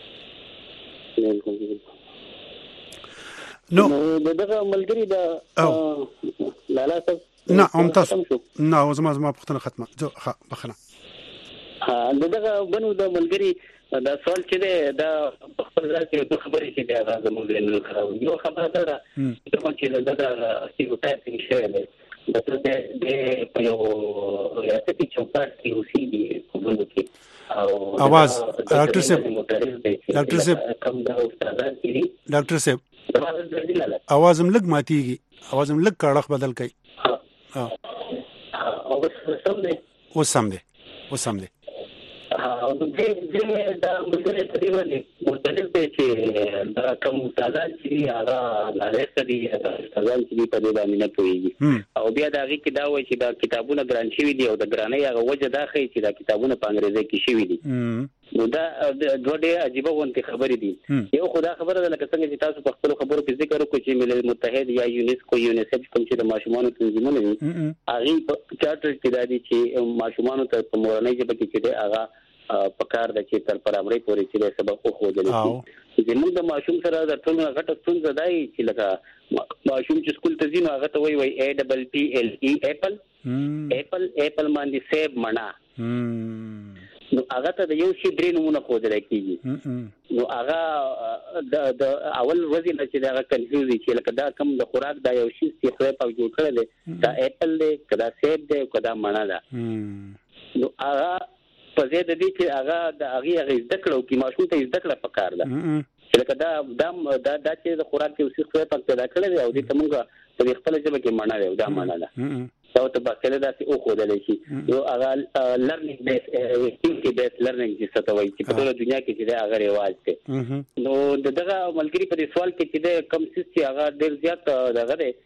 نو دغه ملګري د لالا صاحب نه هم تاسو نه زما پوښتنه ختمه ښه بخښنه دغه بنو د ملګري دا سوال چې دی دا خپل ځای کې د خبرې چې دا زموږ نه خبرو یو خبره ده چې دا سټیریوټایپینګ شوی دی د په یو ریاستي چوکاټ کې اوسېږي کومو کې او اواز ډاکټر صاحب کوم دا استادان دي ډاکټر صاحب اواز هم لږ ماتېږي اواز هم لږ کاړخ بدل کوي او سم دی او دې دا مدرسې تقریبا مختلف دي چې دا کوم استادان چې هغه لاره دي استادان چې په دې باندې نه پوهیږي او بیا دا غي کې دا وایي چې دا کتابونه ګران شوي دي او د ګرانۍ هغه وجه دا ښيي چې دا کتابونه په انګریزي کې شوي دي نو دا دوه ډېر عجیبه غونډې خبرې دي یو خدا خبره ده لکه څنګه چې تاسو په خپل خبرو کې ذکر وکړو چې ملل متحد یا یونیسکو یونیسف کوم چې د ماشومانو تنظیمونه دي هغه په چارټر کې دا دي چې ماشومانو ته په مورنۍ ژبه کې چې هغه پکار د چې تر پرامري پورې چې سبق خو دي زموږ د ماشوم سره د ټول غټه ستونزه دی چې لکه ماشوم چې سکول ته ځي نو هغه ته وایي APPLE اپل باندې سیب منا نو هغه ته د یو شی درې نمونه خو دي کیږي نو هغه د اول ورځې نه چې هغه کنفیوز شي لکه دا کم د خوراک دا یو شی چې خو په جوړ کړل دي دا اپل دی کدا سیب دی کدا منا ده نو هغه په زه د دې چې هغه د هغه ذکرو کې ماشوم ته ذکر پکار ده چې لکه دا چې د خوراک کې اوسې خو په پیدا کړل او دې تمغه په خپل ژبه کې معنا دی دا معنا ده او ته باکله دا چې او خو دلې شي یو هغه لرنینګ بیس اکټیویټی بیس لرنینګ چې څه وایي چې په ټول دنیا کې چې هغه رواج دی نو دغه ملګری په دې سوال کې چې کم څه چې هغه ډېر زیات دغه دی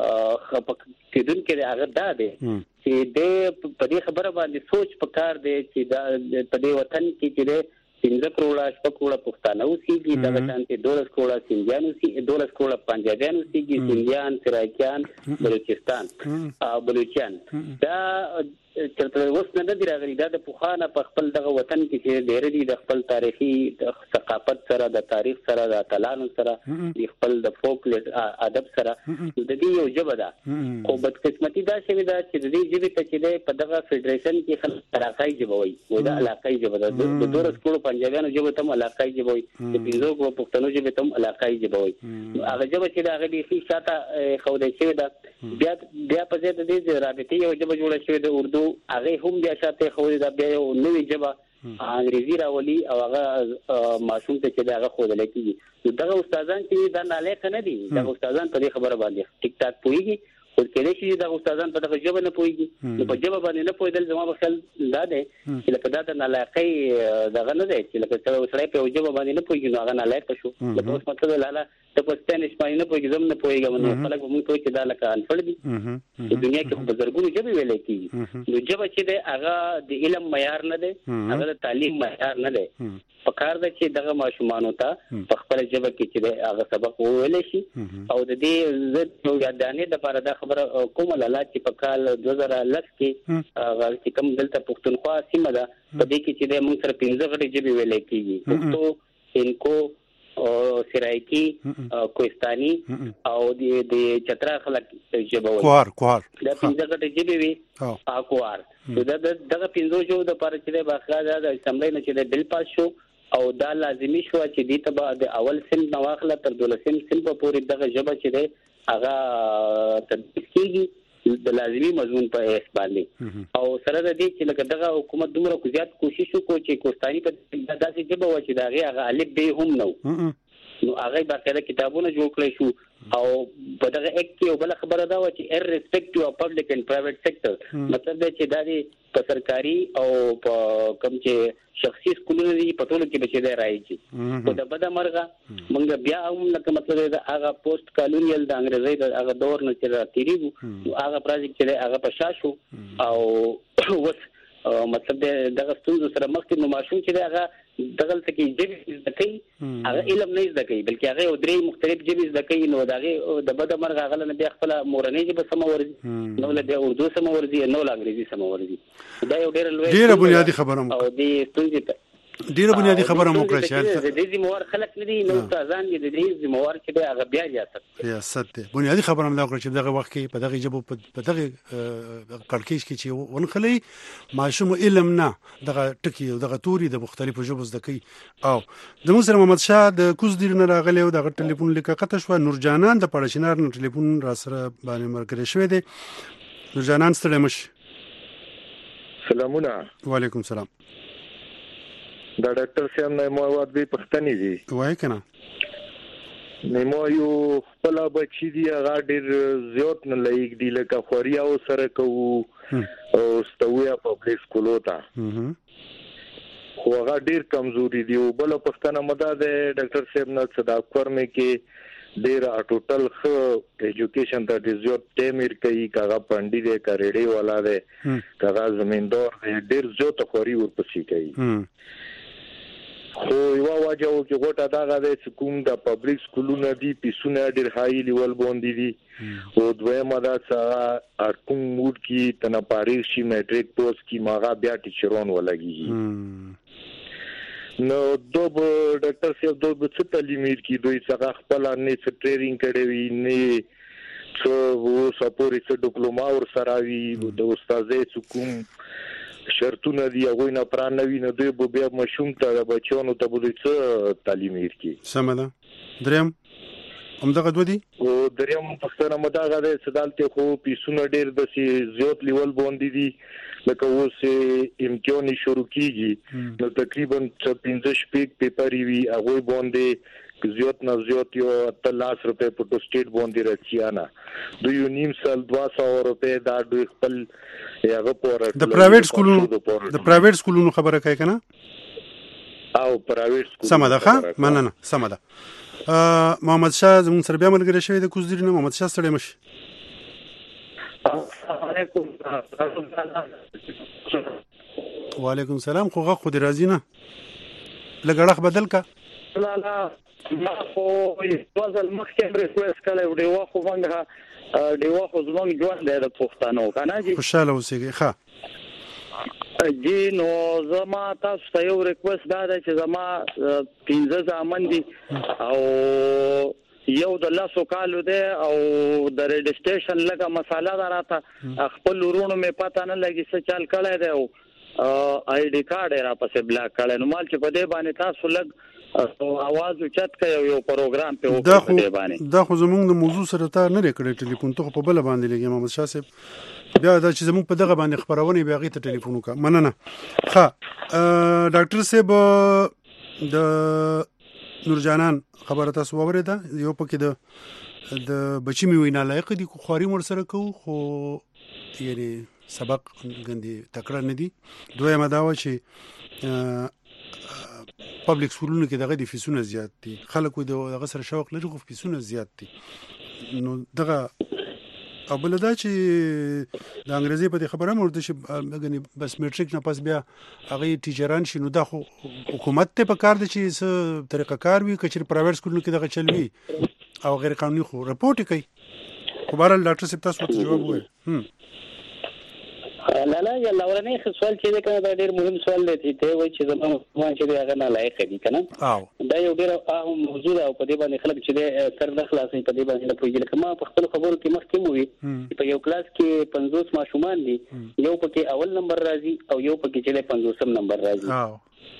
کېدون کې هغه دا دی چې د په دې خبره باندې سوچ پکار دی چې دا په دې وطن کې چې 15 کروڑه شپږ کروڑه پښتانه اوسېږي دا شانتي 12 کروڑه سندیان اوسېږي 12 کروڑه پنجابیان اوسېږي سندیان سرايکیان بلوچستان او بلوچستان دا چې اوس نه دی راغلی دا د پوخانه په خپل دغه وطن کې چې ډېر دي د خپل تاریخي ثقافت سره د تاریخ سره د اتلانو سره د خپل د فوک ادب سره د دې یو ژبه ده خو بدقسمتي دا شوی دا چې د دې ژبې ته چې په دغه فدریشن کې خلک علاقائی ژبه وایي دا علاقائی ژبه ده د 12 کروڑ پنجابیانو ژبه ته علاقائی ژبه وایي د 15 کروڑ پښتنو ژبه ته علاقائی ژبه وایي هغه ژبه چې دا هغه د شاته خو د شوی دا بیا په دې د دې رابطې یو ژبه جوړه شوې د اردو هغه هم بیا شاته خو دا بیا یو نوې ژبه انګریزي راولي او هغه ماشوم ته چې دا هغه خو دلته کیږي دغه استادان چې دا نالیک نه دي دا استادان په دې خبره باندې ټیک ټاک پويږي خو کله چې دا استادان په دغه ژبه نه پويږي نو په ژبه باندې نه پويدل زما په خیال دا دی چې لکه دا د نالیکۍ دغه نه دی چې لکه سړی په ژبه باندې نه پويږي نو هغه نالیک شو لکه اوس مطلب لاله ته په سپینش باندې نه پوهیږم زم نه پوهیږم نو خلک موږ ته چې دا لکه انفړ دي په دنیا کې په زرګونو ژبې ویل کېږي نو ژبه چې ده هغه د علم معیار نه ده هغه د تعلیم معیار نه ده په کار ده چې دغه ماشومان ته په خپل ژبه کې چې هغه سبق وویل شي او د دې زه یادانې د لپاره دا خبره کومه لاله چې په کال 2010 کې هغه چې کوم دلته پښتونخوا سیمه ده په دې کې چې موږ سره 15 غټي ژبې ویل کېږي پښتو انکو او سرایکی کوهستاني او د چترا خلک ژبه وایي کوار دا 15 غټي ژبې وي کوار دا دغه 15 جو د لپاره چې باخره د اسمبلی نه چې بل پاس شو او دا لازمی شو چې د تبع د اول سن نواخله تر 12 سن پورې دغه ژبه چې هغه تدریس کیږي د لازمی مضمون په اس باندې او سره د دې چې لکه دغه حکومت دومره زیات کوشش وکړي چې کوستاني په داسې ژبه و چې دغه الف به هم نو هغه باقاعده کتابونه جوړ کړی شو او په دغه اکټ کې بل خبره دا و چې irrespective of public and private sector مطلب دا چې دا په سرکاري او په کوم چې شخصي سکولونو دي په ټولو کې بچي دی راځي په د بده مرغه موږ بیا هم لکه مطلب دا هغه پوسټ کالونیل د انګریزي د هغه دور نه چې راتیریږي هغه پروژیکټ چې هغه په شاشو او وس مطلب دغه ستونزو سره مخ کې نو ماشوم چې هغه دغه تکي جبې زده کوي هغه علم نه زده کوي بلکې هغه درې مختلف جبې زده کوي نو دغه د بده مرغه هغه نه بیا خپل مورنۍ جبه سم ورزي نو له اردو سم ورزي نو له انګریزي سم ورزي دا یو ډېر بنیادی خبره او دې ستونزې ډیره بنیادی خبره مو کړې چې د دې زموږ خلک نه دي نو ځان دې د دې زموږ چې هغه بیا ریاست دی بنیادی خبره هم دا کړې چې دغه وخت کې په دغه جبو په دغه کړکېچ کې چې ونخلې ماشوم علم نه دغه ټکی او دغه توري د مختلفو جبو زده کوي او د مصر محمد شاه د کوز دیر نه راغلی او دغه ټلیفون لیکه قطه شو نور جانان د پړشنار نه ټلیفون را سره باندې مرګره شوې دي نور جانان ستړي مش سلامونه وعلیکم السلام دا ډاکټر صاحب نه مو واد به پښتني دي وای کنه نو یو خپل بچی دی هغه ډیر زیات نه لایق دی لکه خوریا او سره کو او ستویا پبلک سکولو ته خو هغه ډیر کمزوري دی او بل پښتنه مده ده ډاکټر صاحب نه صدا کورمه کې ډیر ټوټل خو ایجوکیشن ته د زیات ټیمر کوي کاغه پاندې دی کاریډي والا دی کاغه زمیندار ډیر زیات خوري ورپسې کوي خو یو واجو چې غوټه داغه د کوم د پبلک سکولونو دی پیسونه ډیر هاي لیول باندې دي او دویمه دا چې کوم موډ کې تنه پاریس شي میټریک پوس کې ماغه بیا ټیچرون ولګي نو دوب ډاکټر صاحب دوب څه تعلیم کې دوی څنګه خپل نه څه ټریننګ کړي وي نه څو وو سپورې څه ډیپلوما ور سره وي د استادې کوم شرطونه دی هغه نه پرانوي نه دوی به بیا مشوم ته بچونو ته بده څه تعلیم ورکړي سمه دریم همدغه دوه دي او دریم پښتنه مداغه د صدالته خو پیسونه ډیر د زیات لیول باندې دي لکه اوس امتحان شروع کیږي نو تقریبا 15 شپږ پیپر وی هغه باندې زیات نه زیات یو 13 روپے په سټیټ باندې راځي دوی نیم سال 200 روپے دا دوی خپل هغه پور د پرایویټ سکولونو خبره کوي کنه او پرایویټ سکول سمه ده مننه سمه ده محمد شاه زموږ سره بیا ملګری شوی د کوزدیر نه محمد شاه ستړي مش وعلیکم السلام خو غو خو درازي نه لګړخ بدل کا لا ما خو وزل مخکې ریکوست کړو دی واخو باندې دی واخو زموږ ژوند د پښتنو کنه جی خوشاله اوسېږي ښه جی نو زما تاسو ته یو ریکوست دا ده چې زما 15 ځامن دي او یو د لاسو کالو ده او د ريجستریشن لګه مساله دا راته خپل ورونو مې پتا نه لګي څه چل کړی دی او آی ډی کارت را پسې بلاک کړي نو مال چې په دې باندې تاسو لګ او आवाज اوچت کوي یو پروګرام په وکړه باندې دا خو زمونږ د موضوع سره تا نه لري ټلیفون ته په بل باندې لګي محمد شاه صاحب بیا دا چې زمونږ په دغه باندې خبرونه بیا غي ته ټلیفون وکړه مننه ښه ډاکټر صاحب د نورجانان خبره تاسو ووریده یو پکې د بچی می وینا لایق دي خو خوري مر سره کو خو یعنی سبق غندي تکړه نه دي دویمه دا و چې پبلک سکولونو کې دغه د فیسونه زیات دي، خلکو دغه سره شوق لري خو فیسونه زیات دي. نو دغه او بل دا چې د انګریزي په خبره مرده چې غني بس میټریک نه پس بیا هغه ټیچران شنو دا خو حکومت ته په کار دي چې څه طریقه کار وي کچې پرایویټ سکولونو کې دغه چلوي او غیر قانوني خو رپورټ کوي. خو بهرحال ډاکټر صاحب تاسو ته جواب وایي. لالا یا لورنې سوال چې دا کنه ډېر مهم سوال دی چې وایي چې زموږ مان چې هغه نه لایق دي کنه دا یو ډېر اهم موضوع او په دې باندې خلک چې سر د خلاصې په دې باندې نه پوهیږي. کما په خپل خبرو کې مخکې مو وي په یو کلاس کې 50 ماشومان دي، یو پکې اول نمبر راځي او یو پکې چې 50 نمبر راځي.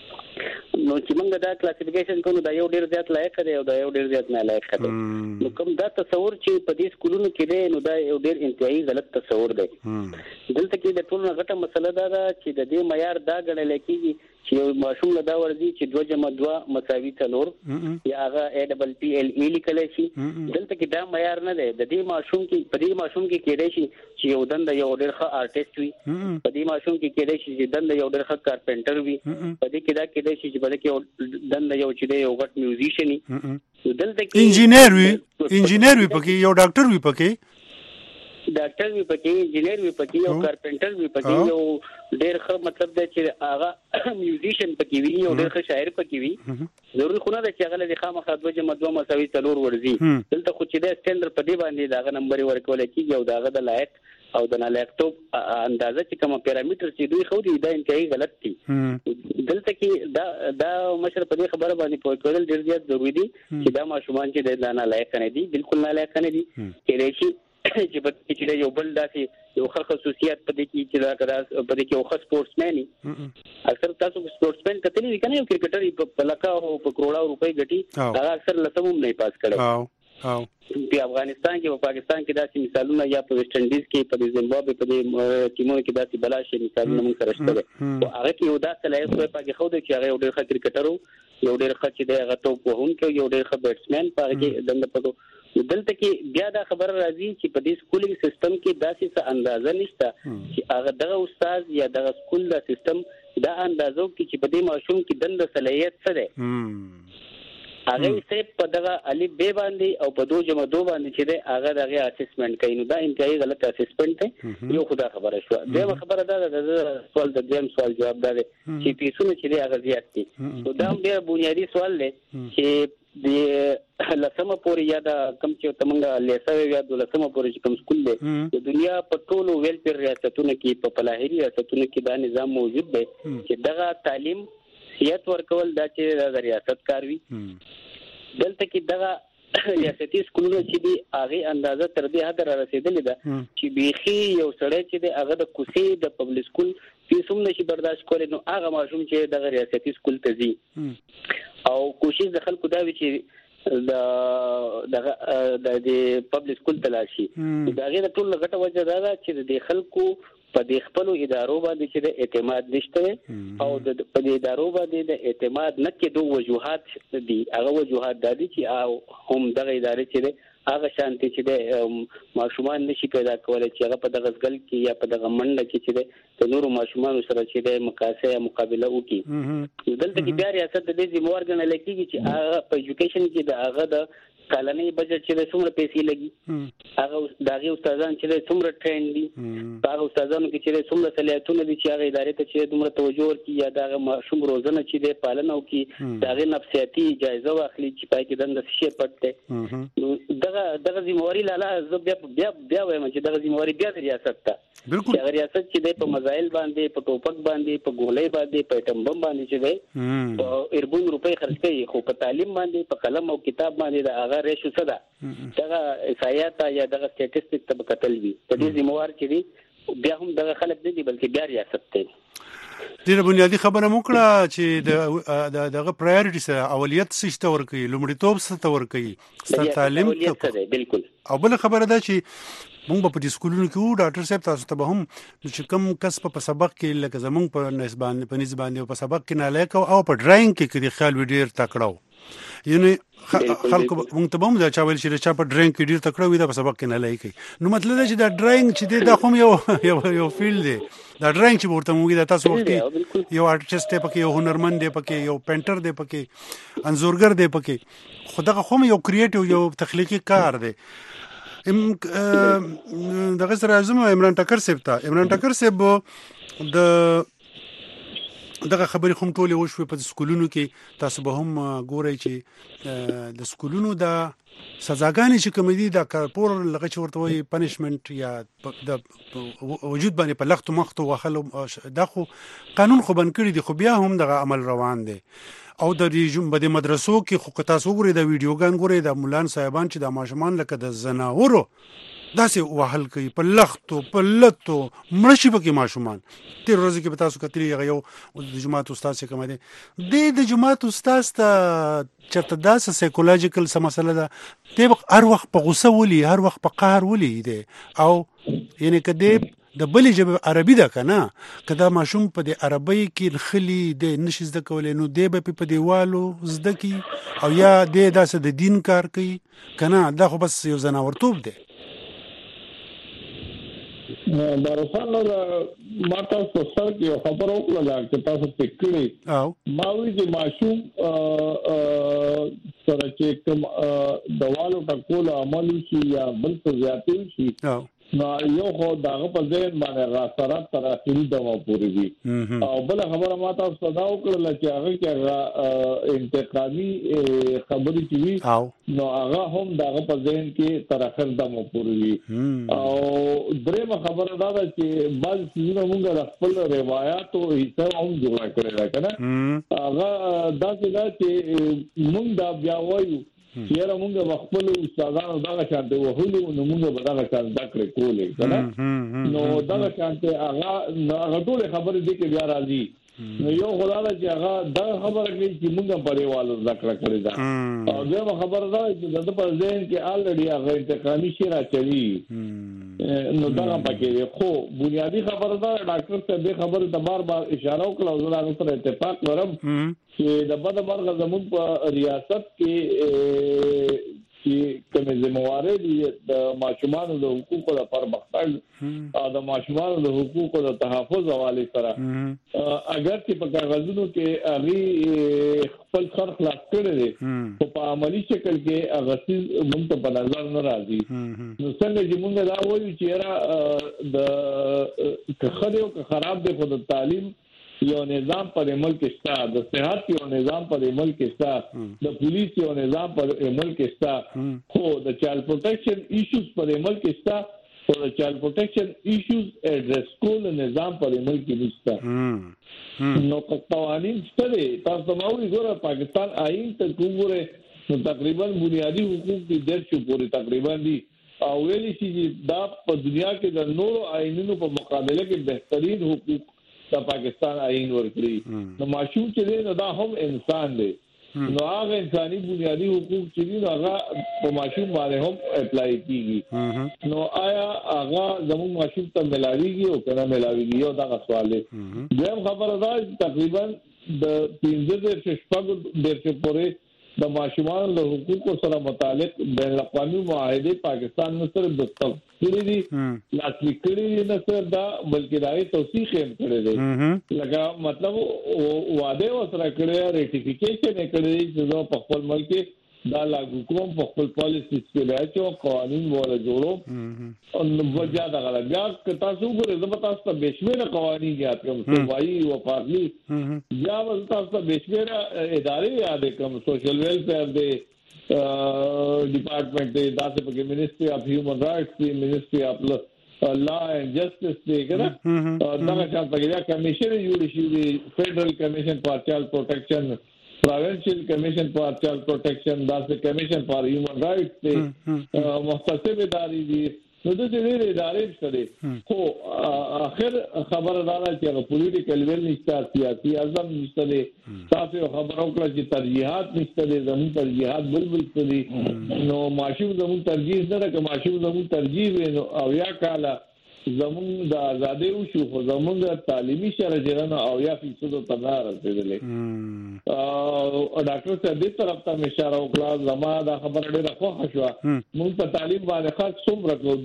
نو چې موږ دا کلاسیفیکیشن کوو دا یو ډېر زیات لایق دی او دا یو ډېر زیات نه لایق دی. نو کوم دا تصور چې په دې سکولونو کې دی نو دا یو ډېر انتهایی غلط تصور دی. دلته کې د ټولو غټه مسله دا ده چې د دې معیار دا ګڼل کېږي چې یو ماشوم له دا ورځي چې 2 جمع 2 مساوي 4 یا هغه APPLE لیکل شي. دلته کې دا معیار نه دی. د دې ماشوم کې په دې ماشوم کې کېدای شي چې یو دند یو ډېر ښه آرټیست وي، په دې ماشوم کې کېدای شي چې دند یو ډېر ښه کارپنټر وي، په دې کې دا کېدای شي چې په دې کې دند یو چې یو غټ میوزیشن وي، دلته کې انجینیر وي پکې یو ډاکټر وي پکې ډاکټر وي پکې انجینیر وي پکې یو کارپنټر وي پکې یو ډېر ښه مطلب دی چې هغه میوزیشن پکې وي، یو ډېر ښه شاعر پکې وي. ضروري خو نه ده چې هغه له خامخا 2 جمع 2 مساوي 4 ورځي. دلته خو چې د سټینډرډ په دې باندې داغه نمبر ورکول کېږي او داغه د لایق او د نالایقتوب اندازه چې کوم پیرامیټر چې دوی خو دي دا انتهایی غلط دي. دلته کې دا مشر په دې خبره باندې پوه کول ډېر زیات ضروری دي چې دا ماشومان چې د نالایق نه دي، بالکل نالایق نه دي. کېدای شي چې په دې کې یو بل داسې یو ښه خصوصیت په دې کې چې دا په دې کې یو ښه سپورټسمن وي. اکثر تاسو سپورټسمن کتلی وي کنه یو کرکټر په لکه او په کروڑا روپۍ ګټي هغه اکثر لسم هم نه پاس کړي. په افغانستان کې او پاکستان کې داسې مثالونه یا په ویسټ انډیز کې په زیمبابوې په دې ټیمونو کې داسې بلاشي مثالونه موږ سره شته. او هغه کې یو داسې لایق وي پکې خو د چې هغه یو ډېر ښه کرکټر وو، یو ډېر ښه چې دی هغه توپ وهونکی، یو ډېر ښه بیټسمن په هغه کې دنده پدو. دلته کې بیا دا خبر راځي چې په دې سکولینګ سیستم کې داسې څه اندازه نشته چې هغه دغه استاد یا دغه سکول د سیستم دا اندازو کې چې په دې ماشوم کې دنده صلاحیت څه ده. هغه یې په دغه الف ب باندې او په 2 جمع 2 باندې چې دی هغه دغه اسسمنت کوي. نو دا انتهایی غلط اسسمنت دی. یو خدا خبره شو. دغه خبره دا د سوال د دیم سوال جواب دی چې پیسونه چې دی هغه زیات دي. نو دا ډېر بنیادی سوال دی چې د لسمه پورې یا د کم چې تمنګ لیسوي یا د لسمه پورې چې کوم سکول دی د دنیا په ټولو ویلفیر ریاستونو کې په فلاحي ریاستونو کې دا نظام موجود دی چې دغه تعلیم سیاست ورکول دا چې د ریاست کار وي. دلته کې دغه ریاستي سکولونه چې دی هغه اندازه تر دې حد را رسیدلې ده چې بيخي یو سړی چې دی هغه د کوسي د پبلک سکول فیسوم نشي برداشت کولای. نو هغه ماشوم چې دغه ریاستي سکول ته ځي او کوشش د خلکو دا وی چې د پبلک سکول ته لاشي. دا غیر ټول غټه وجه دا ده چې د خلکو په دې خپل ادارو باندې چې د اعتماد نشته او د په دې ادارو باندې د اعتماد نه کې دوه وجوهات دي. هغه وجوهات د دې چې هم دغه ادارې چې هغه شانتي چې د ماشومان نشي پیدا کولای چې هغه په دغه ځګل کې یا په دغه منډه کې چې د نورو ماشومان سره چې د مقایسه یا مقابله وکړي. دلته کې بیا ریاست د دې ذمہوار ګڼل کېږي چې هغه په ایجوکیشن کې د هغه د کلنۍ بجټ چې څومره پیسې لګي، هغه دغه استادان چې څومره ټرین دي، هغه استادانو کې چې څومره صلاحیتونه دي چې هغه ادارې ته چې دومره توجه ورکړي یا دغه ماشوم روزنه چې د پالنه وکړي، دغه نفسیاتي جایزه واخلي چې پای کې دند شي پټه. دغه ذمہواری لاله زه بیا وایم چې دغه ذمہواری بیا د ریاست ته بالکل هغه ریاست چې د په مزایل باندې په ټوپک باندې په ګولۍ باندې په ټمبم باندې چې دی په اربون روپۍ خرج کوي، خو په تعلیم باندې په قلم او کتاب باندې د هغه ریشو څه ده دغه احصایات یا دغه سټیټسټیک ته کتل وي. د دې ذمہوار چې دی بیا هم دغه خلک نه دي بلکې بیا ریاست دی. ډیره بنیادی خبره مو کړه چې دغه پرایورټی سره اولویت څه ور کوي، لومړیتوب څه ور کوي، ستاسو تعلیم ته بالکل. او بل خبره ده چې مونږ په دې سکولونو کې ډاکټر صاحب تاسو ته به هم چې کوم کس په سبق کې لکه زمونږ په نسبت او په سبق کې نه لایق او په ډراینګ کې خیال ویډیر تکړه یعنی خلکو مونږ ته هم دا چا ویل چې چا په ډرینګ کې ډیر تکړه وي دا په سبق کې نه لای کوي نو مطلب دا چې دا ډرینګ چې دی دا خو یو فیلډ دی دا ډرینګ چې ورته موږ دا تاسو وخت کې یو آرټیست دی پکې یو هنرمند دی پکې یو پینټر دی پکې انځورګر دی پکې خو دغه خو یو کریټیو یو تخلیقي کار دی دغه سره اعظم عمران ټکر صاحب د دغه خبرې کوم ټولې وشوي په سکولونو کې تاسو به هم ګورئ چې د سکولونو د سزاګانې چې کوم دي د کارپور لغه چې ورته وایي پنیشمنت یا د وجود باندې په لختو مختو وخلو دا خو قانون خو بند کړی دی خو بیا هم دغه عمل روان دی او د مدرسو کې خو تاسو وګورئ د ویډیوګان ګورئ د مولان صاحبان چې د ماشومان لکه د زناورو داسې وهل کوي په لختو په لتو مرشي پکې ماشومان تیر ورځ کې به تاسو کتلی یو د جماعت استاد څخه کوم دی د جماعت استاد ته چرته داسې سایکولوژیکل څه مسله ده دی هر وخت په غوسه ولي هر وخت په قهر ولي دی او یعنی کدی د بلې ژبې عربي ده که نه که دا ماشوم په د عربۍ کې خلي دی نشي زده کولی نو دی به په دیوالو زده کي او یا دی داسې د دین کار کوي که نه دا خو بس یو زناورتوب دی داروخان نو ما تاسو په سر کې خبرو وکړه چې تاسو پکړی ما وی چې ماشوم سره چې کوم دوالو ټکول عمل شي یا بل څه زیاتې شي نو یو خو داغه په ځین باندې غاصرات تر اخري دمو پوري دي او بل خبره ما تاسو صدا وکړه چې هغه کې انتقامي خبرې چې نو هغه هم داغه په ځین کې تر اخر دمو پوري دي او درېمه خبره دا ده چې بعض څه موږ خپل روایت او حصہ هم جوړ کړی دا کنه هغه دا چې موږ دا بیا وایو چیرې موږ خپل استادانو دغه شانته وهلو نو موږ به دغه شان ذکر کولې کنه نو دغه شانته هغه ټول خبرې دي کې بیا راځي نو یو خدای چې هغه دا خبره کوي چې موږ په ریوالو ذکر کړی دا او دا خبره ده چې د په ځین کې الریډي هغه انتقامي شي راچوي نو دا پکې خو بنیادی خبره ده ډاکټر صاحب دې خبره د بار اشاره وکړه او زه سره اتفاق لرم چې د بده مرغه زموږ په ریاست کې چې کومه ذمہواری دي د ماشومانو د حقوقو د پرمختګ او د ماشومانو د حقوقو د تحفظ حواله سره اگر چې په کاغذونو کې هغه خپل خر خلاص کړي دي او په عملی شکل کې هغه موږ ته په نظر نه راځي نو څنګه چې موږ دا وایو چې د خدای او خراب دی په تعلیم یو نظام پر ملک شتا د صحت یو نظام پر ملک شتا د پولیس یو نظام پر ملک شتا خو د چایلډ پروټیکشن ایشوز پر ملک شتا او د چایلډ پروټیکشن ایشوز ایڈریس کول نظام پر ملک نشتا نو قوانین ستاره تاسو مو وګورئ پاکستان آئین ته وګورئ نو تقریبا بنیادی حقوق دي درشو پوری تقریبا دي او ویلي چې دا په دنیا کې د نورو آئینونو په مقابله کې بهترین حقوق د پاکستان آئین ورکړي نو ماشوم چې دی دا هم انسان دی نو هغه انساني بنیادی حقوق چې دی هغه په ماشوم باندې هم اپلای کیږي نو آیا هغه زموږ ماشوم ته ملاويږي او کنه ملاويږي یو دا سوال دی دغه خبره ده تقریبا د 15 شپږ د پورې د ماشومان له حقوقو سره متعلق بین الاقوامي معاهده پاکستان نه سره دستخط کړی دي لاسلیک کړی نه سره دا بلکې دای توثیق هم کړی دی لکه مطلب وعده وسره کړی ریټیفیکیشن کړی چې په خپل ملک دا لاګو کوم په خپل پالیسی کې راځي او قوانين ولا جوړو او وجه دا غلطه که تاسو ګورئ زه تاسو ته بشمیره قوانين یاد کوم صوبایي او پارلي بیا تاسو ته بشمیره ادارې یاد کوم سوشل ویلفیر دی ډپارټمنټ دی داسې په منیسټري اف هیومن رائټس دی منیسټري اف لا اینڈ جسټس دی کنه دا څنګه پکې کمیشن جوړ شي دی فیډرل کمیشن فار چایلډ پروټیکشن Provincial Commission for Child Protection, that's the Commission for Human Rights, مختصر ادارې دي نو د دې ادارې سره خو اخر خبره دا ده چې پولیټیکل ویل نشته سیاسي اعظم نشته تاسو خبرو کړل چې ترجیحات نشته زموږ ترجیحات بلبل ستدي نو ماشوم زموږ ترجیح نه ده که ماشوم زموږ ترجیح وي نو او یا کاله زمونږ د آزادۍ شو خو زمونږ تعلیمي شرجرن او 80% ته رسیدلې ډاکټر صاحب دې طرف ته اشاره وکړه زما دا خبره ډېره خوښه شوه موږ په تعلیم باندې خاص څومره کو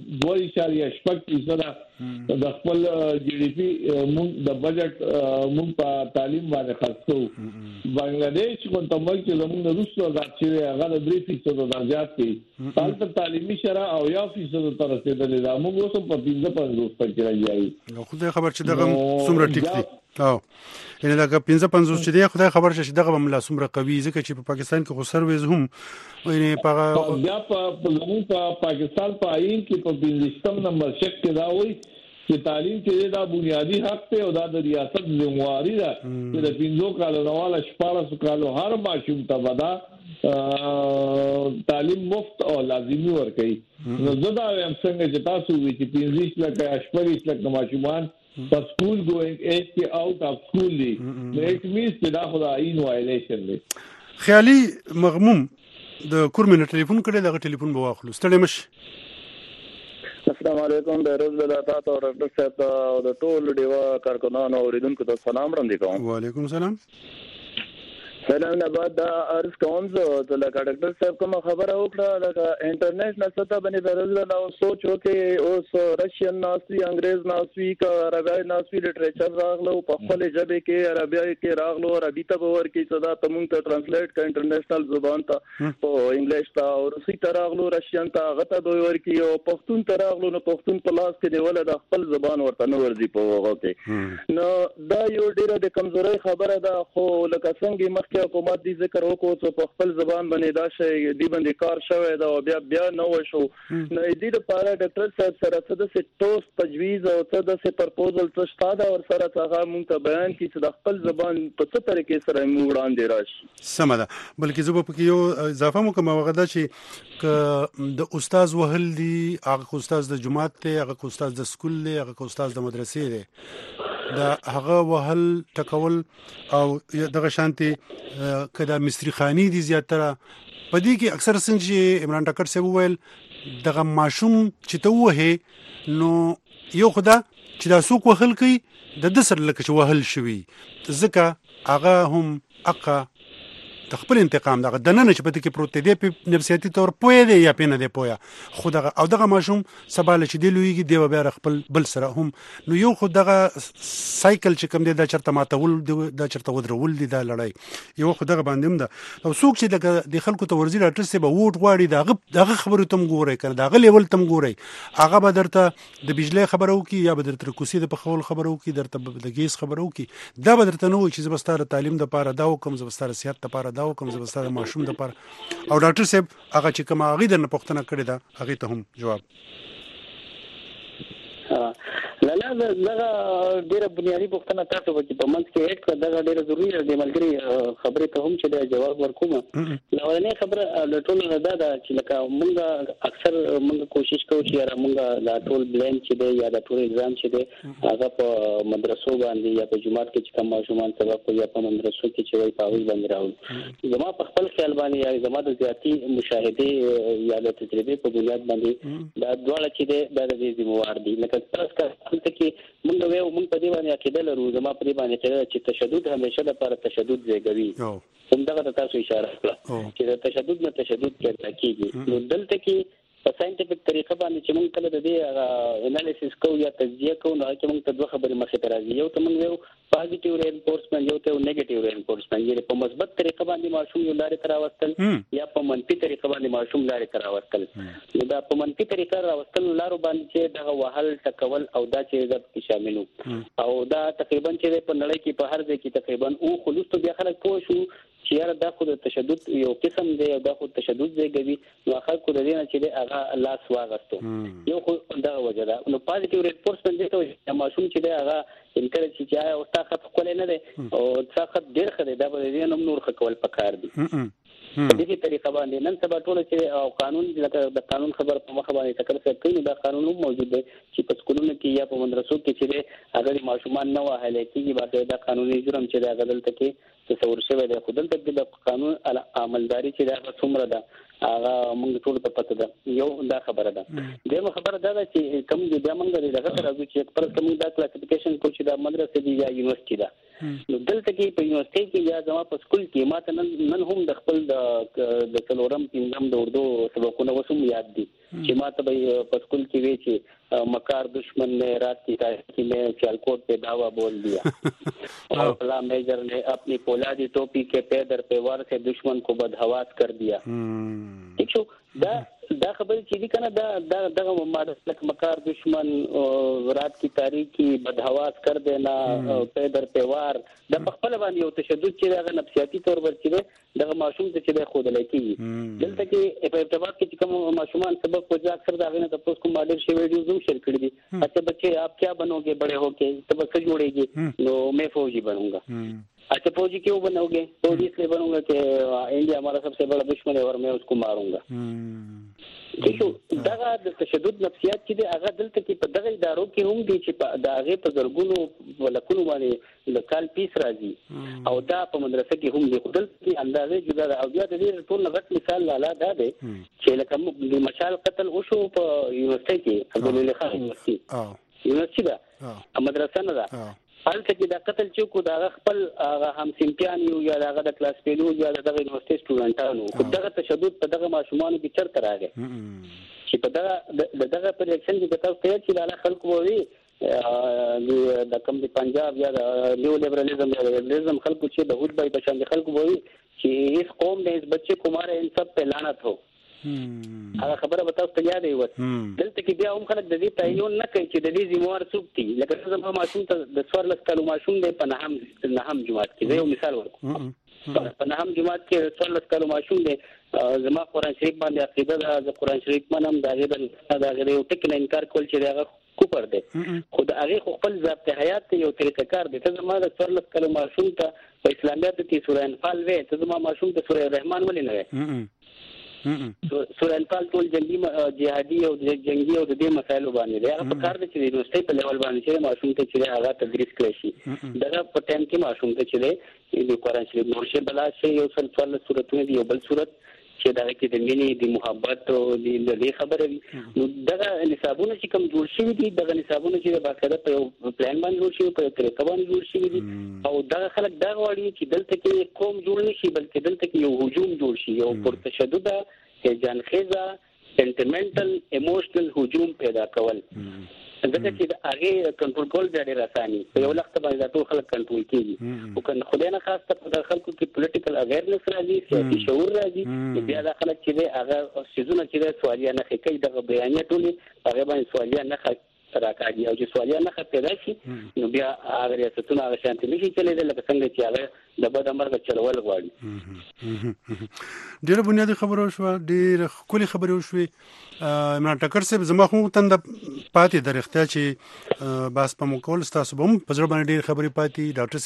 2.8% د خپل جی ډي پی موږ د بجټ موږ په تعلیم باندې خرڅ کوو بنگلاديش کومه ملک چې زموږ د روسو ځاتې هغه د 3% د درجات کې حالت تعلیمي شرع او 1% تر رسیدلې دا موږ اوس په 55 کې راځي خو خبر چې دغه څومره ټیک دي یعنی دا 55 چې دی خدای خبر شي دغه بملا څومره قوي ځکه چې په پاکستان کې خو سرویز هم یعنی بیا په پاکستان په آئین کې په 20 نمبر شک کې دا وایي چې تعلیم کې دا بنیادی حق ته او دا د ریاست ذمہواری ده چې د 15 کالو نواله 14 کالو هر ماشوم ته ودا تعلیم مفت او لازمي ورکړي نو زدا هم څنګه چې تاسو وی چې 15 لکه 18 لکه ماشومان په سکول ګوینګ ایج کې آوټ اف سکول دي نو اټ مینز چې دا خدای ان وایلیشن دی خیالي مغموم د کورمن ټلیفون کړي دغه ټلیفون به واخلو ستړي مش السلام علیکم د روز له تاسو او ډاکټر صاحب او د ټول دیوا کارکنانو اوریدونکو ته سلام وړاندې کوم وعلیکم السلام سلام نه بعد دا ارز کوم زه د ډاکټر صاحب کوم خبره وکړه د انټرنیټ نه ستا باندې د روز له سوچ وکي اوس رشین ناسوي انګريز ناسوي کا عربی ناسوي لټریچر راغلو په خپل ژبه کې عربی کې راغلو عربي ته باور کې صدا تمون ته ترانسلیټ کا انټرنیشنل زبان ته په انګلیش ته او روسي ته راغلو رشین ته غته دوی ورکی او پښتون ته راغلو نو پښتون په لاس کې دیول د خپل زبان ورته نو ورځي په وغه کې نو دا یو ډیره د کمزوري خبره ده خو لکه څنګه مخکې حکومت دې ذکر وکړو چې په خپل زبان باندې دا شی دی باندې کار شوی دا او بیا نو شو نو دې لپاره ډاکټر صاحب سره څه د ټوس تجویز او څه د پرپوزل څه شته او سره څنګه مونږ ته بیان کړي چې د خپل زبان په څه طریقې سره موږ وړاندې راشي سم ده بلکې زه په یو اضافه مو وغدا چې د استاد وهل دی هغه استاد د جماعت ته هغه استاد د سکول دی هغه استاد د مدرسې دی دا هغه وهل ټکول او دغه شانتي کدا مستری خانی دي زیاتره پدې کې اکثر څنګه عمران ټکر سی وویل دغه ماشوم چې ته وه نو یو خدا چې دا سوق وهل کوي د سر لکه چې وهل شوی ځکه هغه هم اقا خپل انتقام دغه دنه چې پته کې پروت دی په نفسیاتي تور پوي دی یا پینه دی پویا خو دغه او دغه ماشوم سباله چې دی لویږي دی بیا خپل بل سره هم نو یو خو دغه سایکل چې کوم دی دا چرته ماتول دا چرته ودرول دی دا لړۍ یو خو دغه باندې هم ده او څوک چې د خلکو ته ورزي ډاکټر سی به ووټ غواړي دغه خبرو تم ګوري کنه دغه لیول تم ګوري هغه به درته د بجلی خبرو کی یا به درته کوسي د پخول خبرو کی درته د ګیس خبرو کی دا به درته نو چې زبستاره تعلیم د پاره دا کوم زبستاره صحت د پاره دا کوم زبستاره ماشوم د پاره او ډاکټر صاحب هغه چې کوم هغه د پښتنه کړی دا هغه ته هم جواب لاله دغه ډیره بنیادی پوښتنه تاسو وکړه په منځ کې هیڅ دغه ډیره ضروری ده ملګری خبرې ته هم چې دا جواب ورکوم لوړنې خبره له ټولو نه ده چې لکه مونږ اکثر مونږ کوشش کوو چې مونږ لا ټول بلیم چې دی یا د ټول ایگزام چې دی هغه په مدرسو باندې یا په جماعت کې چې کوم ماشومان سبق کوي یا په مدرسو کې چې وایي پاوی باندې راوړي زما په خپل خیال باندې یا زما د ذاتي مشاهده یا د تجربه په بنیاد باندې دا دواړه چې دی دا د ذمہوار دي لکه تاسو ته کې مونږ په دې باندې عقیده لرو زما په دې باندې چې تشدد همیشه د لپاره تشدد زیږوي هم دغه تاسو اشاره کړه چې د تشدد نه تشدد کېږي نو دلته کې په ساينټیفیک طریقه باندې چې مونږ کله د دې انالیسس کوو یا تجزیه کوو نو چې مونږ ته دوه خبرې مخې ته راځي یو ته مونږ یو پازیټیو رینفورسمنت یو ته نیگیټیو رینفورسمنت یعنی په مثبت طریقه باندې ماشوم یو لارې ته راوستل یا په منفي طریقه باندې ماشوم لارې ته راوستل نو دا په منفي طریقه راوستل لارو باندې چې دغه وهل ټکول او دا چې د کې شاملو او دا تقریبا چې په نړۍ کې په هر ځای کې تقریبا او خلوص ته بیا خلک پوه شو چې یاره دا خو د تشدد یو قسم دی او دا خو تشدد زیږوي نو خلکو د دې نه چې هغه لاس واغستو یو خو دغه وجه ده نو پازیټیو رینفورسمنت دی ته ماشوم چې دی هغه انکرج چې او طاقت خپل نه دی او طاقت ډیر خدای دا به دې نور خکول پکار دي په دې طریقه باندې نن سبا ټول چې او قانون د قانون خبر په مخ باندې تکر څه کوي دا قانون موجود دی چې په سکولونو کې یا په مدرسو کې چې هغه ماشومان نه وهل کېږي باندې دا قانوني جرم چې دا غدل ته کې تصور شوی دی خو دلته د قانون عملداري چې دا څومره ده هغه موږ ټول ته پته ده یو دا خبره ده دغه خبره ده چې کوم دې بیا موږ دغه سره راځو چې پر کوم دا کلاسیفیکیشن کو چې دا مدرسې دی یا یونیورسيټي ده نو دلته کې په یونیورسيټي کې یا زما په سکول کې ماته نن هم د خپل د څلورم پنځم د اردو سبقونه وسوم یاد دي چې ماته په سکول کې وی چې مکار دشمن نے رات کی تاریکی میں سیالکوٹ پہ دعویٰ بول دیا اور فلاں میجر نے اپنی پولادی ٹوپی کے پیدر پہ وار سے دشمن کو بدحواس کر دیا ٹھیک شو دا خبر چې دي کنه دا دغه ماده مکار دشمن رات کی تاریکی بدحواس کر دینا پیدر پہ وار د خپل باندې یو تشدد چې هغه نفسیاتي تور ورچې دغه ماشوم ته چې خود لکی دلته کې په ارتباط کې کوم ماشومان سبق وځه اکثر دا غنه تاسو کوم ماډل شی ویډیو زوم شیر کړی دي اچھا بچے آپ کیا بنوگے بڑے ہو کے تب سے جوڑے گی نو میں فوجی بنوں گا اچھا فوجی کیوں بنو گے فوجی اس لیے بنوں گا کہ انڈیا ہمارا سب سے بڑا دشمن ہے اور میں اس کو ماروں گا دیکھو دغه د تشدد نفسیات چې د هغه دلته کې په دغه ادارو کې هم دي چې د هغه په زرګونو ولکونو باندې د کال پیس راځي او دا په مدرسه کې هم دي خپل کې اندازې جدا ده او بیا د دې ټول غټ مثال لاله دا دی چې لکه د مشال قتل وشو په یونیورسيټي کې عبدالله خان یونیورسيټي ده مدرسه نه ده حالته کې دا قتل چې کو دا خپل هغه هم سیمپیان یو یا دا د کلاس پیلو یا د یونیورسيټي سټوډنټانو خو دغه تشدد په دغه ماشومان کې چرته راغی چې په دغه پروجیکشن کې تاسو ته چې دا خلک وایي د کوم د پنجاب یا د نیو لیبرالزم یا لیبرالزم خلکو چې د هوت بای بشان د خلکو وایي چې اس قوم نے اس بچے کو مارا ان سب پہ لعنت ہو هغه خبره به تاسو ته یادې وي دلته کې بیا هم خلک د دې تعین نه کوي چې د دې ذمہوار څوک دي لکه زما ماشوم ته د 14 کالو ماشوم دی په نهم جماعت کې یو مثال ورکوم په نهم جماعت کې 14 کالو ماشوم دی زما قرآن شریف باندې عقیده ده قرآن شریف منم دا غیر یو ټک نه انکار کول چې هغه کوپر دی خو د هغه خپل ضابط حیات یو طریقه کار دی ته زما د 14 کالو ماشوم ته په اسلامیت کې سورہ انفال وې ته زما ماشوم ته سورہ رحمان ولې نه وې سورہ انفال ټول جنگي جهادي او جنگي او د دې مسایلو باندې دی هغه په کار د چې یونیورسيټي په لیول باندې چې ماشوم ته چې هغه تدریس کړی شي دغه په ټایم کې ماشوم ته چې د قرآن شریف مرشد بلا شي یو څل څل سورته دی یو بل سورت چې دا کې د مینې د محبت او د دې خبره وي نو دغه نصابونه چې کوم جوړ شوی دي دغه نصابونه چې باقاعده په یو پلان باندې جوړ شوی په طریقه باندې جوړ شوی دي او دغه خلک دا غواړي چې دلته کې قوم جوړ نشي بلکې دلته کې یو هجوم جوړ شي یو پرتشدد جانخیزه سنټیمنټل ایموشنل هجوم پیدا کول ځکه چې هغه کنټرول کول ډېر اساني په یو وخت باندې ټول خلک کنټرول کیږي او کنه خدای نه خاص ته خلکو کې پولیټیکل اویرنس راځي سیاسي شعور راځي بیا د خلک چې هغه سيزونه چې سوالیا نه کوي دغه بیانیه ټول هغه باندې سوالیا نه راکاږي او چې سوالیا نه پیدا شي نو بیا هغه ریاستونه هغه شانتي نشي چلېدل لکه څنګه چې هغه د بد امر چلول غواړي ډېر بنیادی خبره شو ډېر کلی خبره شو عمران ټکر صاحب زما خو تند پاتې درخته چې باس په مکول تاسو بم په ځړ باندې ډېر خبرې پاتې ډاکټر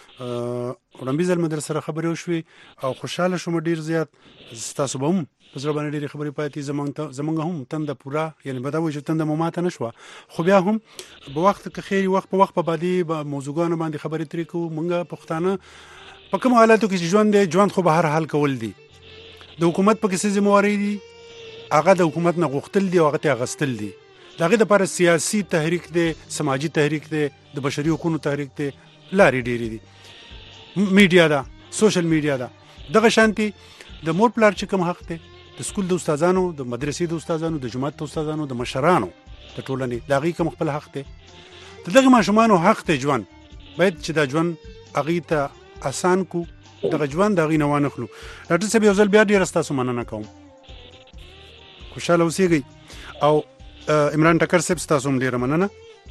صاحب وړاندې مدرسې سره خبرې وشوي او خوشاله شوم ډېر زیات تاسو بم په ځړ باندې ډېر خبرې پاتې زمونږ هم تند پورا یعنی بداوي چې تند مماته نشو خو بیا هم په وخت کې خیر وخت په وخت په باندې موضوعګانو باندې خبرې ترې کو مونږه پښتانه په کوم حالاتو کې ژوند خو به هر حال کول دي د حکومت په کې ذمہواری دي هغه د حکومت نه غوښتل دي او هغه ته غستل دي دغه لپاره سیاسي تحریک دی سماجی تحریک دی د بشري حقوقو تحریک دی لارې ډېرې دي میډیا دا سوشل میډیا دا دغه شانتي د مور پلار چې کوم حق دی د سکول د استادانو د مدرسې د استادانو د جماعت د استادانو د مشرانو د ټولنې دغه کوم خپل حق دی دغه ماشومان حق ته ژوند باید چې دا ژوند هغه ته آسان کو دغه ژوند دغه نه وانخلو ډاکټر صاحب یو ځل بیا ډیر تاسو مننه کوم خوشاله اوسئ او عمران ټکر صاحب تاسو هم ډیر مننه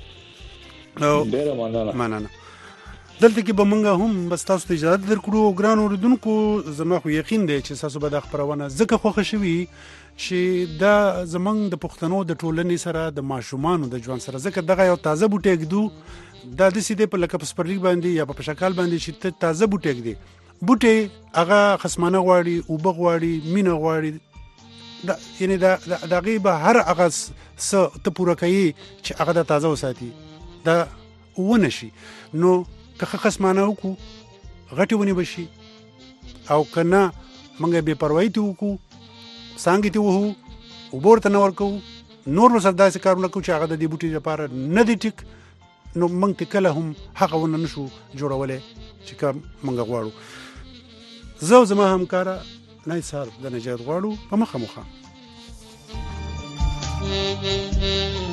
مننه دلته کې به مونږ هم بس تاسو ته اجازه درکړو ګران اوریدونکو زما خو یقین دی چې تاسو به د خبرونه زکه خوښ شوي چې دا زمنګ د پښتنو د ټولنې سره د ماشومانو د ژوند سره زکه دغه یو تازه بوټی ګدو دا د سیده په لکه پسپرلیک باندې یا په شکل باندې چې تازه بوټی ګدي بوټي هغه خصمانه غواړي او بغواړي مینه غواړي دا یعنی دا غیبه هر هغه څه ته پوره کوي چې هغه د تازه وساتي دا ونشي نو که خصمانه وکړو غټي ونی بشي او کنه منګه بے پروايي ته وکړو څنګه ته وو وبورته نور کو نور نو سره داسې کارونه کو چې هغه د دې بوټي لپاره نه دی ټیک نو موږ ته کله هم هغه ونه نشو جوړولې چې کوم موږ غواړو. زه زما همکارا نه صاحب د نجات غواړو په مخه